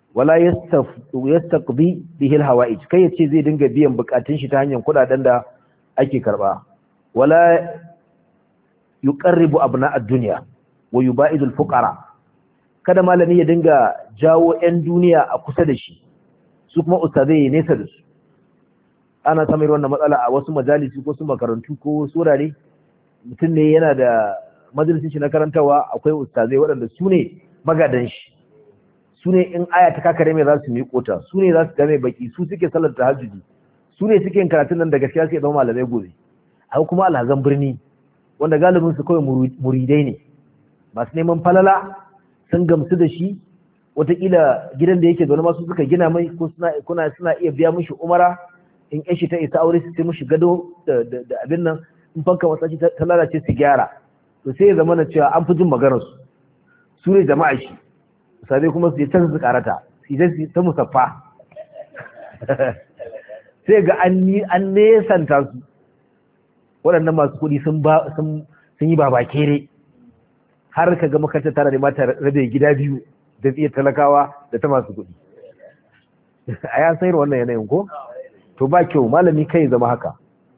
wala yastaqbi bihi alhawaij kai yace zai dinga biyan bukatun shi ta hanyar kudaden da ake karba wala yuqarribu abna ad-dunya wa yubaidu al-fuqara kada malami ya dinga jawo 'yan duniya a kusa da shi su kuma ustazai nesa da su ana samun wannan matsala a wasu majalisi ko su makarantu ko wasu wurare mutum ne yana da majalisin shi na karantawa akwai ustazai waɗanda su ne magadan shi su ne in aya ta kakare mai za su miƙo ta su ne za su game baki su suke sallar tahajjudi su ne suke yin karatun nan da gaskiya suke zama malamai gobe haka kuma alhazan birni wanda galibin su kawai muridai ne masu neman falala sun gamsu da shi wataƙila gidan da yake zaune masu suka gina mai ko suna iya biya mishi umara in yashi ta isa aure su sai mishi gado da abin nan in fanka masaci ta lalace su gyara to sai ya zama na cewa an fi jin maganar su ne jama'a shi sabe kuma su je can su karata su je ta musaffa sai ga an nesanta su waɗannan masu kuɗi sun yi babakere har ka ga makarantar tara da mata rabe gida biyu da iya talakawa da ta masu kuɗi a ya sayar wannan yanayin ko to ba kyau malami kai zama haka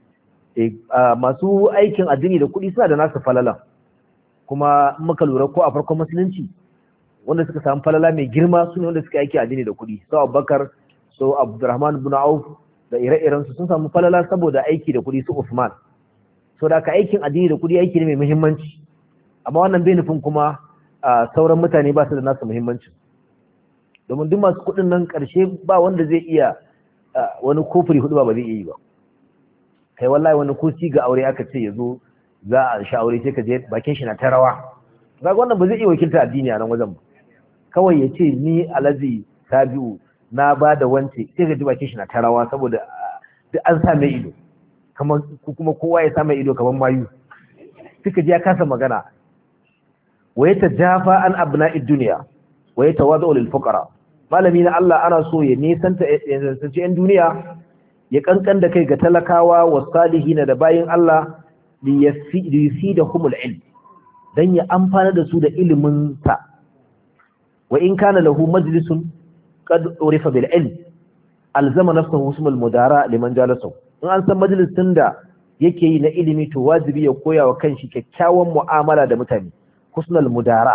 masu aikin addini da kuɗi suna da nasu falala kuma muka lura ko a farkon musulunci wanda suka samu falala mai girma su ne wanda suka aiki addini da kuɗi sau Abubakar sau Abdurrahman ibn Auf da ire-iren su sun samu falala saboda aiki da kuɗi su Uthman so da ka aikin addini da kuɗi aiki ne mai muhimmanci amma wannan bai nufin kuma sauran mutane ba su da nasu muhimmanci domin duk masu kuɗin nan ƙarshe ba wanda zai iya wani kofuri hudu ba zai iya yi ba kai wallahi wani kosi ga aure aka ce ya zo za a sha aure sai ka je bakin shi na ta rawa kaga wannan ba zai iya wakilta addini a nan wajen ba kawai ya ce ni Alhaji Sabiu na ba da wance sai ka ji bakin shi na ta rawa saboda duk an sa mai ido kuma kowa ya sa mai ido kamar mayu suka ji ya kasa magana wa yatajafa an abna'id dunya wa yatawadu lil fuqara malami na Allah ana so ya nisanta yan duniya ya kankan da kai ga talakawa wa salihin da bayin Allah li yafidahumul ilm dan ya amfana da su da ilimin sa wa in kana lahu majlisun qad urifa bil ilm alzama nafsuhu husmul mudara liman jalasahu in an san majalisin da yake yi na ilimi to wajibi ya koya wa kanshi kyakkyawan mu'amala da mutane husnul mudara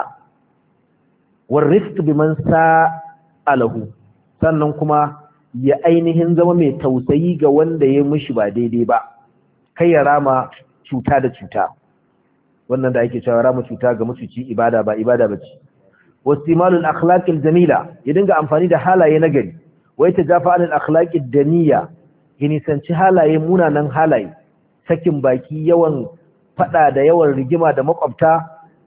warifq biman sa'alahu sannan kuma ya ainihin zama mai tausayi ga wanda ya mishi ba daidai ba kai ya rama cuta da cuta wannan da ake cewa rama cuta ga mutuci ibada ba ibada bace wastimalul akhlaqil jamila ya dinga amfani da halaye nagari wai tajafa anil akhlaqid daniya ya nisanci halaye munanan halaye sakin baki yawan fada da yawan rigima da makwabta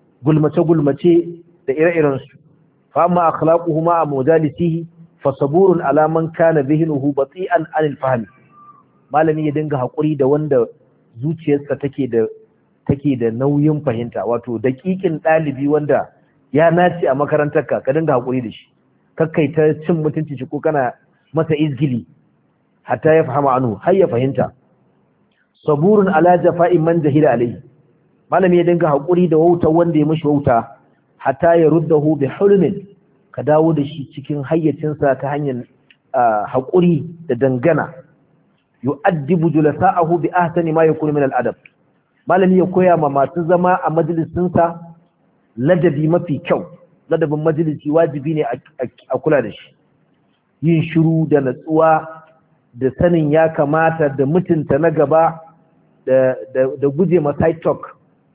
gulmace da ire-irensu fa amma akhlaquhu ma mujalisihi fa saburun ala man kana dhihnuhu bati'an anil fahmi malami ya dinga hakuri da wanda zuciyarsa take da nauyin fahimta wato daƙiƙin dalibi wanda ya naci a makarantarka ka dinga hakuri da shi kakkai ta cin mutunci shi ko kana masa izgili hatta ya fahama anhu har ya fahimta saburun ala jafa'in man jahila alayhi malami ya dinga hakuri da wauta wanda ya mishi wauta hatta ya ruddahu bi hulmin ka dawo da shi cikin hayyacinsa ta hanyar hakuri da dangana yu'addibu julasa'ahu bi ahsani ma yakunu min al-adab malami ya koya ma masu zama a majalisinsa ladabi mafi kyau ladabin majalisi wajibi ne a kula da shi yin shiru da natsuwa da sanin ya kamata da mutunta na gaba da guje ma side talk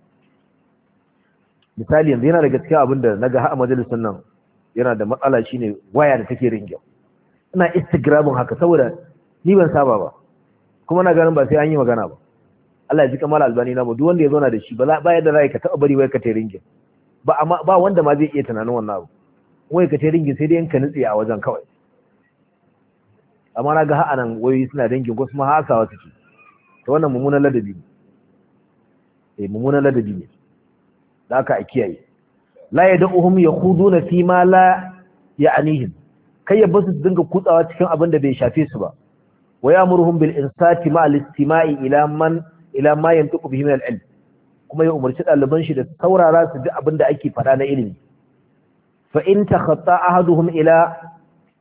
misali yanzu yana daga cikin abin da na ga a majalisun nan yana da matsala shine waya da take ringin ina instagramin haka saboda ni ban saba ba kuma na ganin ba sai an yi magana ba Allah ya ji kamar albani na ba duk wanda ya zauna da shi ba yadda za ka taɓa bari wai ka ta ringin ba wanda ma zai iya tunanin wannan abu wai ka ta ringin sai dai in ka nutse a wajen kawai amma na ga ha'anan wayoyi suna dangin ko kuma hasawa suke ta wannan mummunan ladabi ne mummunan ladabi ne da aka a kiyaye la yad'uhum yakhuduna fi ma la ya'nihim kai ya basu dinga kutsawa cikin abin da bai shafe su ba wa ya'muruhum bil insati ma al-istima'i ila ma yantiqu bihi min al-ilm kuma ya umarci ɗaliban shi da saurara su ji abin da ake faɗa na ilimi fa in takhatta ahaduhum ila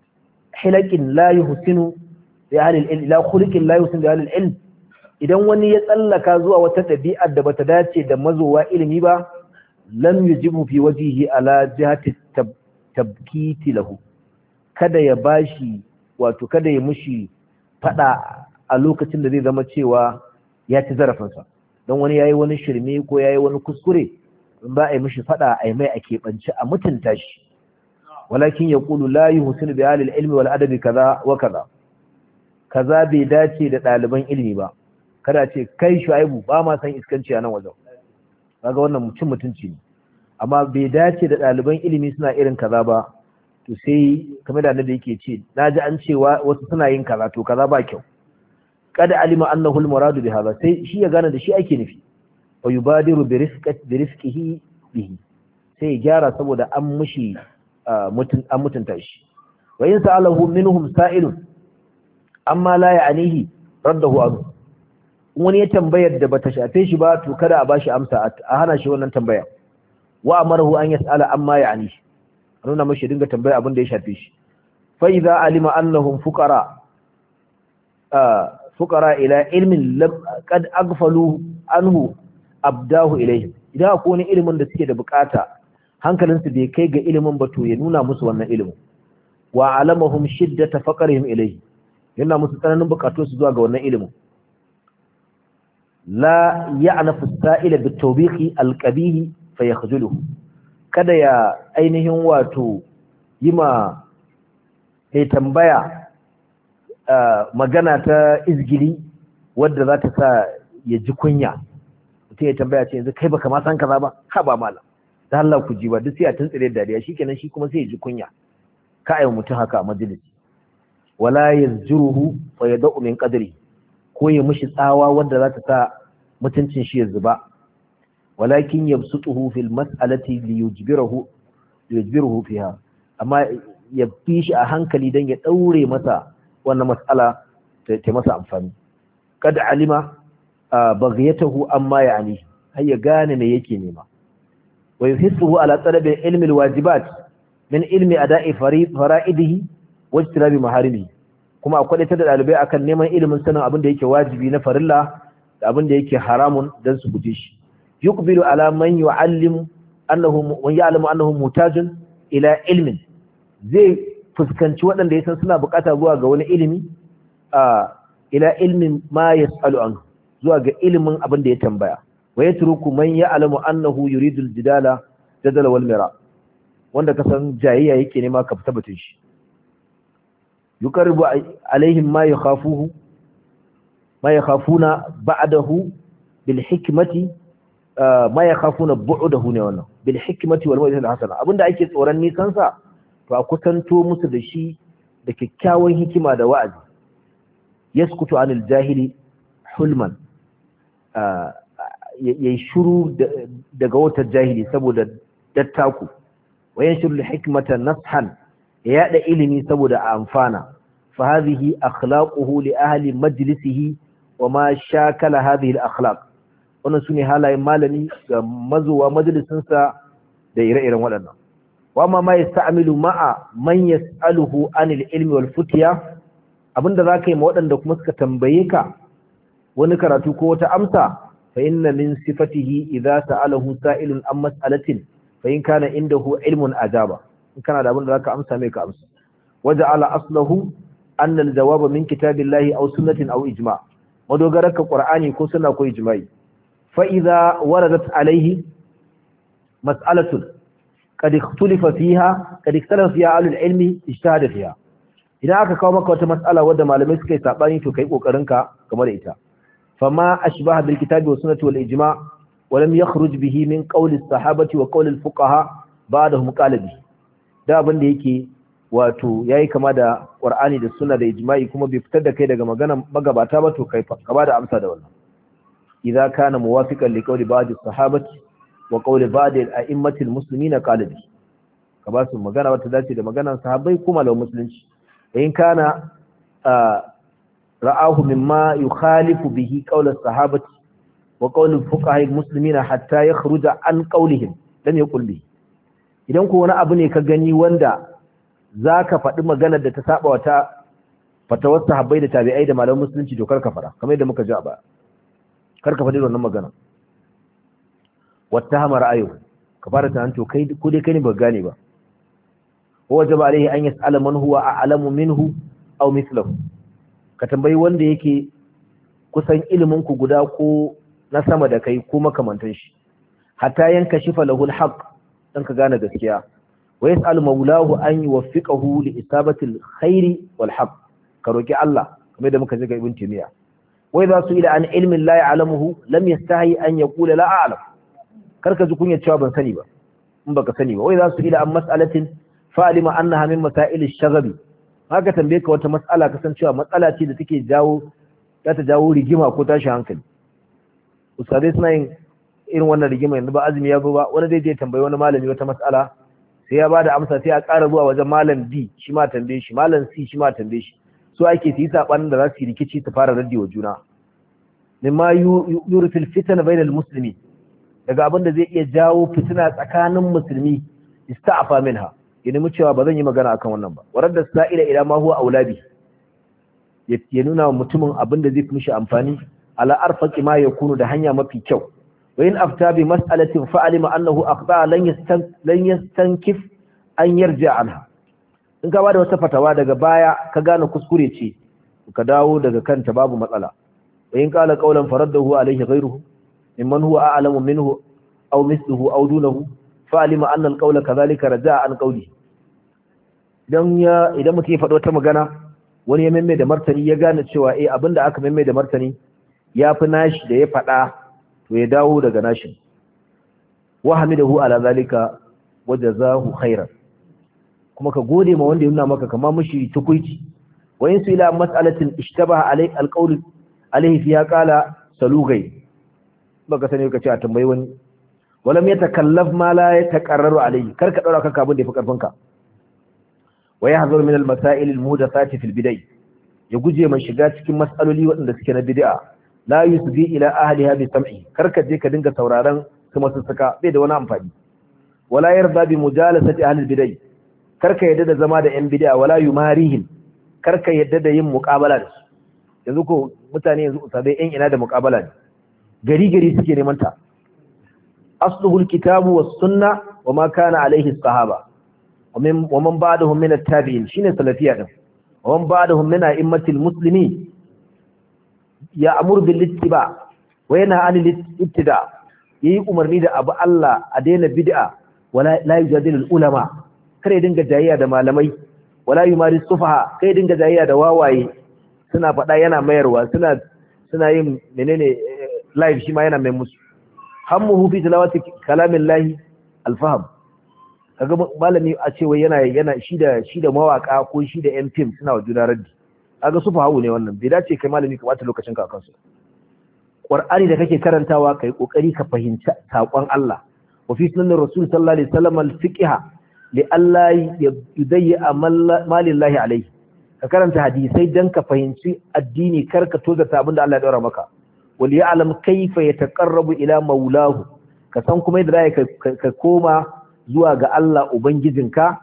hilakin la yuhsinu bi ahli al-ilm ila khuluqin la yuhsinu bi ahli al-ilm idan wani ya tsallaka zuwa wata ɗabi'ar da bata dace da mazowa ilimi ba lam yujibu fi wajhihi ala jihati tabkiti lahu kada ya bashi wato kada ya mushi fada a lokacin da zai zama cewa ya ci zarafinsa don wani yayi wani shirme ko yayi wani kuskure ba a yi mishi fada a yi mai a keɓance a mutunta shi walakin ya ƙulu la yi husinu bi halil ilmi wal adabi kaza wa kaza kaza bai dace da ɗaliban ilimi ba kada ce kai shu'aibu ba ma san iskanci a nan wajen kaga wannan mutum mutunci ne amma bai dace da ɗaliban ilimi suna irin kaza ba to sai kamar da annabi yake ce naji an cewa wasu suna yin kaza to kaza ba kyau kada alima annahu al-muradu bi hadha sai shi ya gane da shi ake nufi wa yubadiru bi rizqihi bihi sai ya gyara saboda an mushi an mutunta shi wa in sa'alahu minhum sa'ilun amma la ya'nihi raddahu anhu wani ya tambayar da bata shafe shi ba to kada a bashi amsa a hana shi wannan tambaya wa amarahu an yas'ala amma ya'ni a nuna mashi dinga tambaya abin da ya shafe shi fa idza alima annahum fuqara ila ilmin qad aghfalu anhu abdahu ilayhim idan akwai wani ilimin da suke da bukata hankalinsu bai kai ga ilimin ba to ya nuna musu wannan ilimin wa alamahum shiddata faqrihim ilayhi yana musu tsananin bukatu su zuwa ga wannan ilimin la ya'nafu as-sa'ila bit-tawbihi al-qabih fayakhjuluhu kada ya ainihin wato yima mai tambaya magana ta izgili wadda za ta sa ya ji kunya mutum ya tambaya ce yanzu kai baka ma san kaza ba ha ba malam da Allah ku ji ba duk sai a tuntsire dariya shikenan shi kuma sai ya ji kunya ka ayi mutum haka a majalisi wala yazjuruhu fa yad'u min qadri ko ya mishi tsawa wanda za ta sa mutuncin shi ya zuba walakin yabsutuhu fil mas'alati liyujbirahu fiha amma ya fi shi a hankali dan ya daure masa wannan mas'ala ta masa amfani kad alima baghiyatahu amma yani har ya gane me yake nema wa yuhissuhu ala talabi ilmi alwajibat min ilmi ada'i fara'idihi wa ijtirabi maharimihi kuma akwai ta da dalibai akan neman ilimin sanin abin da yake wajibi na farilla da abin da yake haramun dan su guje shi yuqbilu ala man yu'allimu annahu wa ya'lamu annahu mutajun ila ilmin zai fuskanci waɗanda ya san suna bukata zuwa ga wani ilimi ila ilmin ma yas'alu anhu zuwa ga ilimin abin da ya tambaya wa yatruku man ya'lamu annahu yuridu al-jidala jadala wal mira wanda ka san jayayya yake nema ka fita batun shi yuqarribu alaihim ma yakhafuna ba'dahu bil hikmati ma yakhafuna bu'dahu ne wannan bil hikmati wal mawidati al-hasana abinda ake tsoron nisan sa to a kusanto musu da shi da kyakkyawan hikima da wa'azi yaskutu anil jahili hulman yayi shiru daga wata jahili saboda dattaku wayan shiru hikmatan nashan ya yada ilimi saboda a amfana fa hadhihi akhlaquhu li ahli majlisihi wa ma shakala hadhihi al akhlaq wannan sune halayen malami ga mazuwa majalisin sa da ire-iren waɗannan wama ma yasta'milu ma'a man yas'aluhu anil ilmi wal futiya abinda zaka yi ma waɗanda kuma suka tambaye ka wani karatu ko wata amsa fa inna min sifatihi idza sa'alahu sa'ilun an mas'alatin fa in kana indahu ilmun ajaba in kana da abinda zaka amsa mai ka amsa waja'ala aslahu anna al-jawaba min kitabillahi aw sunnatin aw ijma' madogaraka qur'ani ko sunna ko ijma'i fa idza waradat alayhi mas'alatun قد اختلف فيها أهل العلم اجتهد فيها idan aka kawo maka wata mas'ala wadda malamai suka yi sabani to kai kokarin ka game da ita fama ashbaha bil kitabi was sunnati wal ijma' wa lam yakhruj bihi min qawli as-sahabati wa qawli al-fuqaha ba'dahum qalabi da abin da yake wato yayi kama da qur'ani da sunna da ijma'i kuma bai fitar da kai daga maganar magabata ba to kai ka bada amsa da wannan idza kana muwafiqan li qawli ba'd as-sahabati wa qawli ba'd al-a'immatil muslimina qala bi ka ba su magana wata dace da maganar sahabbai kuma lawan musulunci in kana ra'ahu mimma yukhalifu bihi qawl as-sahabati wa qawl al-fuqaha al-muslimina hatta yakhruja an qawlihim lam yaqul bihi idan ko wani abu ne ka gani wanda zaka faɗi maganar da ta saba wata fatawar sahabbai da tabi'ai da malaman musulunci to karka fara kamar yadda muka ji a baya karka faɗi wannan magana wattahama ra'ayu ka fara tunanin to kai ko dai kai ne ba gane ba wajaba alaihi an yas'ala man huwa a'lamu minhu aw mithluhu ka tambayi wanda yake kusan ilimin ku guda ko na sama da kai ko makamantan shi hatta yanka shifa lahul haqq dan ka gane gaskiya wa yas'alu maulahu an yuwaffiqahu li isabati alkhairi wal haqq ka roki Allah kamar da muka ji ga ibn timiya wa idha su'ila an ilmin la ya'lamuhu lam yastahi an yaqula la a'lam karka ji kunya cewa ban sani ba in baka sani ba wa idha su'ila an mas'alatin fa'alima annaha min masail ash-shaghabi haka tambaye ka wata mas'ala kasancewa matsala ce da take jawo za ta jawo rigima ko tashi hankali ustadai suna yin irin wannan rigima yanzu ba azumi ya zo ba wani zai je tambayi wani malami wata mas'ala sai ya bada amsa sai a ƙara zuwa wajen malam D shi ma tambaye shi malam C shi ma tambaye shi so ake yi sabanin da za su yi rikici su fara raddi wa juna mimma yurfil fitna bainal muslimi daga abin da zai iya jawo fitina tsakanin musulmi ista'fa minha ya mu cewa ba zan yi magana akan wannan ba warar da sa'ila ila ma huwa aulabi ya nuna wa mutumin abin da zai fi mishi amfani ala arfaqi ma yakunu da hanya mafi kyau wa in afta bi mas'alatin fa alima annahu akhta lan yastankif an yarja anha in ka bada wata fatawa daga baya ka gane kuskure ce ka dawo daga kanta babu matsala wa in qala qawlan faraddahu alayhi ghayruhu mimman huwa a'lamu minhu aw mithluhu aw dunahu fa alima anna al-qawla kadhalika raja'a an qawli idan mutum ya faɗo ta magana wani ya memme da martani ya gane cewa abinda aka memme da martani ya fi nashi da ya faɗa to ya dawo daga nashin wa hamidahu ala zalika wa jazahu khairan kuma ka gode ma wanda ya nuna maka kama mushi tukuici wa in su ila mas'alatin ishtabaha alai alqawl alaihi fiha qala salugai baka sani ka ce a tambayi wani walam yatakallaf ma la yataqarraru alaihi karka daura kanka abin da yafi karfin ka wa yahzur min al-masail al-muhdathati fi al-bid'ah ya guje man shiga cikin mas'aloli waɗanda suke na bid'a la yusbi ila ahliha bi sam'i karka je ka dinga sauraron su masussuka bai da wani amfani wala yarda bi mujalasati ahli al-bid'ah karka yadda da zama da yan bid'a wala yumarihim karka yadda da yin muqabala da su yanzu ko mutane yanzu usabai yan ina da muqabala ne gari suke neman ta asluhu al-kitabu was-sunnah wa ma kana alayhi as-sahaba ومن بعدهم من التابعين شنو سلفيه ده ومن بعدهم من ائمه المسلمين يأمر بالاتباع وينهى عن الابتداع yayi umarni da abu Allah a daina bid'a wala la yujadilu ulama kare dinga jayayya da malamai wala yumari sufaha kai dinga jayayya da wawaye suna faɗa yana mayarwa suna yin menene live shi ma yana mai musu hammuhu fi tilawati kalamillahi alfaham kaga malami a cewa yana shi da mawaka ko shi da yan film suna wa juna raddi kaga su fahawu ne wannan bai dace kai malami ka bata lokacin ka kansu Qur'ani da kake karantawa kai kokari ka fahimci sakon Allah wa fi sunnar rasul sallallahu alaihi wasallam al-fiqha li alla yudayya malillahi alaihi ka karanta hadisai dan ka fahimci addini karka tozata abinda Allah ya daura maka wal ya'lam kayfa yataqarrabu ila maulahu ka san kuma yadda ka koma zuwa ga Allah ubangijinka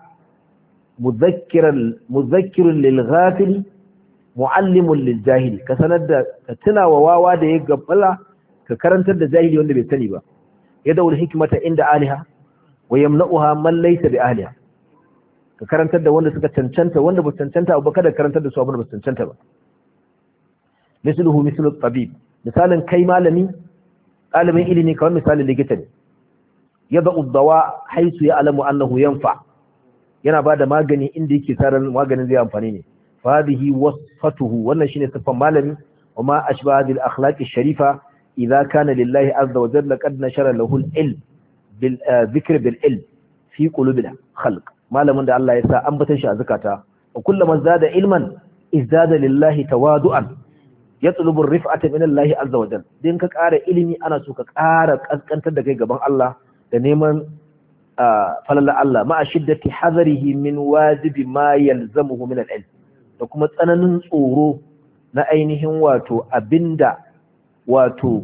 muzakkirun lil ghafil muallimun lil jahili ka sanar da ka tuna wa wawa da ya gabala ka karantar da jahili wanda bai sani ba yadda wal hikmata inda aliha wa yamna'uha man laysa bi ahliha ka karantar da wanda suka cancanta wanda ba cancanta ba kada karantar da su abin da ba cancanta ba misluhu mislu tabib misalin kai malami ɗalibin ilimi kawai misalin likita ne yadda uddawa haisu ya alamu annahu yanfa yana bada magani inda yake sarar maganin zai amfani ne fadihi wasfatuhu wannan shine sifan malami wama ashba hadhihi al-akhlaq ash-sharifa idha kana lillahi azza wa jalla qad nashara lahu al-ilm bil dhikr bil ilm fi qulubil khalq malamin da Allah ya sa ambatan shi a zakata wa kullama zada ilman izdada lillahi tawadu'an yatlubu ar-rif'ata min Allah azza wa jalla din ka ƙara ilimi ana so ka ƙara kaskantar da kai gaban Allah da neman falalla Allah ma'a shiddati hazarihi min wajibi ma yalzamuhu min al-ilm da kuma tsananin tsoro na ainihin wato abinda wato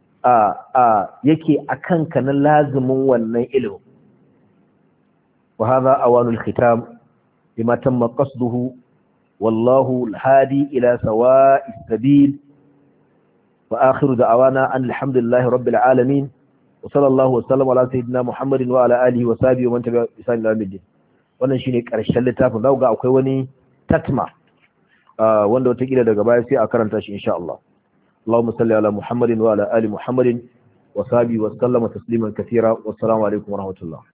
yake akan ka na lazimin wannan ilimin wa hadha awanul khitam bima tamma qasduhu wallahu al-hadi ila sawa'is sabil wa akhiru da'wana alhamdulillahi rabbil alamin wa sallallahu wa sallama ala sayyidina muhammadin wa ala alihi wa sahbihi wa man tabi'a bi ihsan ila yawmiddin. Wannan shine karshen littafin. Za ku ga akwai wani tatma wanda wata kila daga baya sai a karanta shi insha Allah. Allahumma salli ala muhammadin wa ala ali muhammadin wa sahbihi wa sallama tasliman katira. Wassalamu alaikum wa rahmatullah.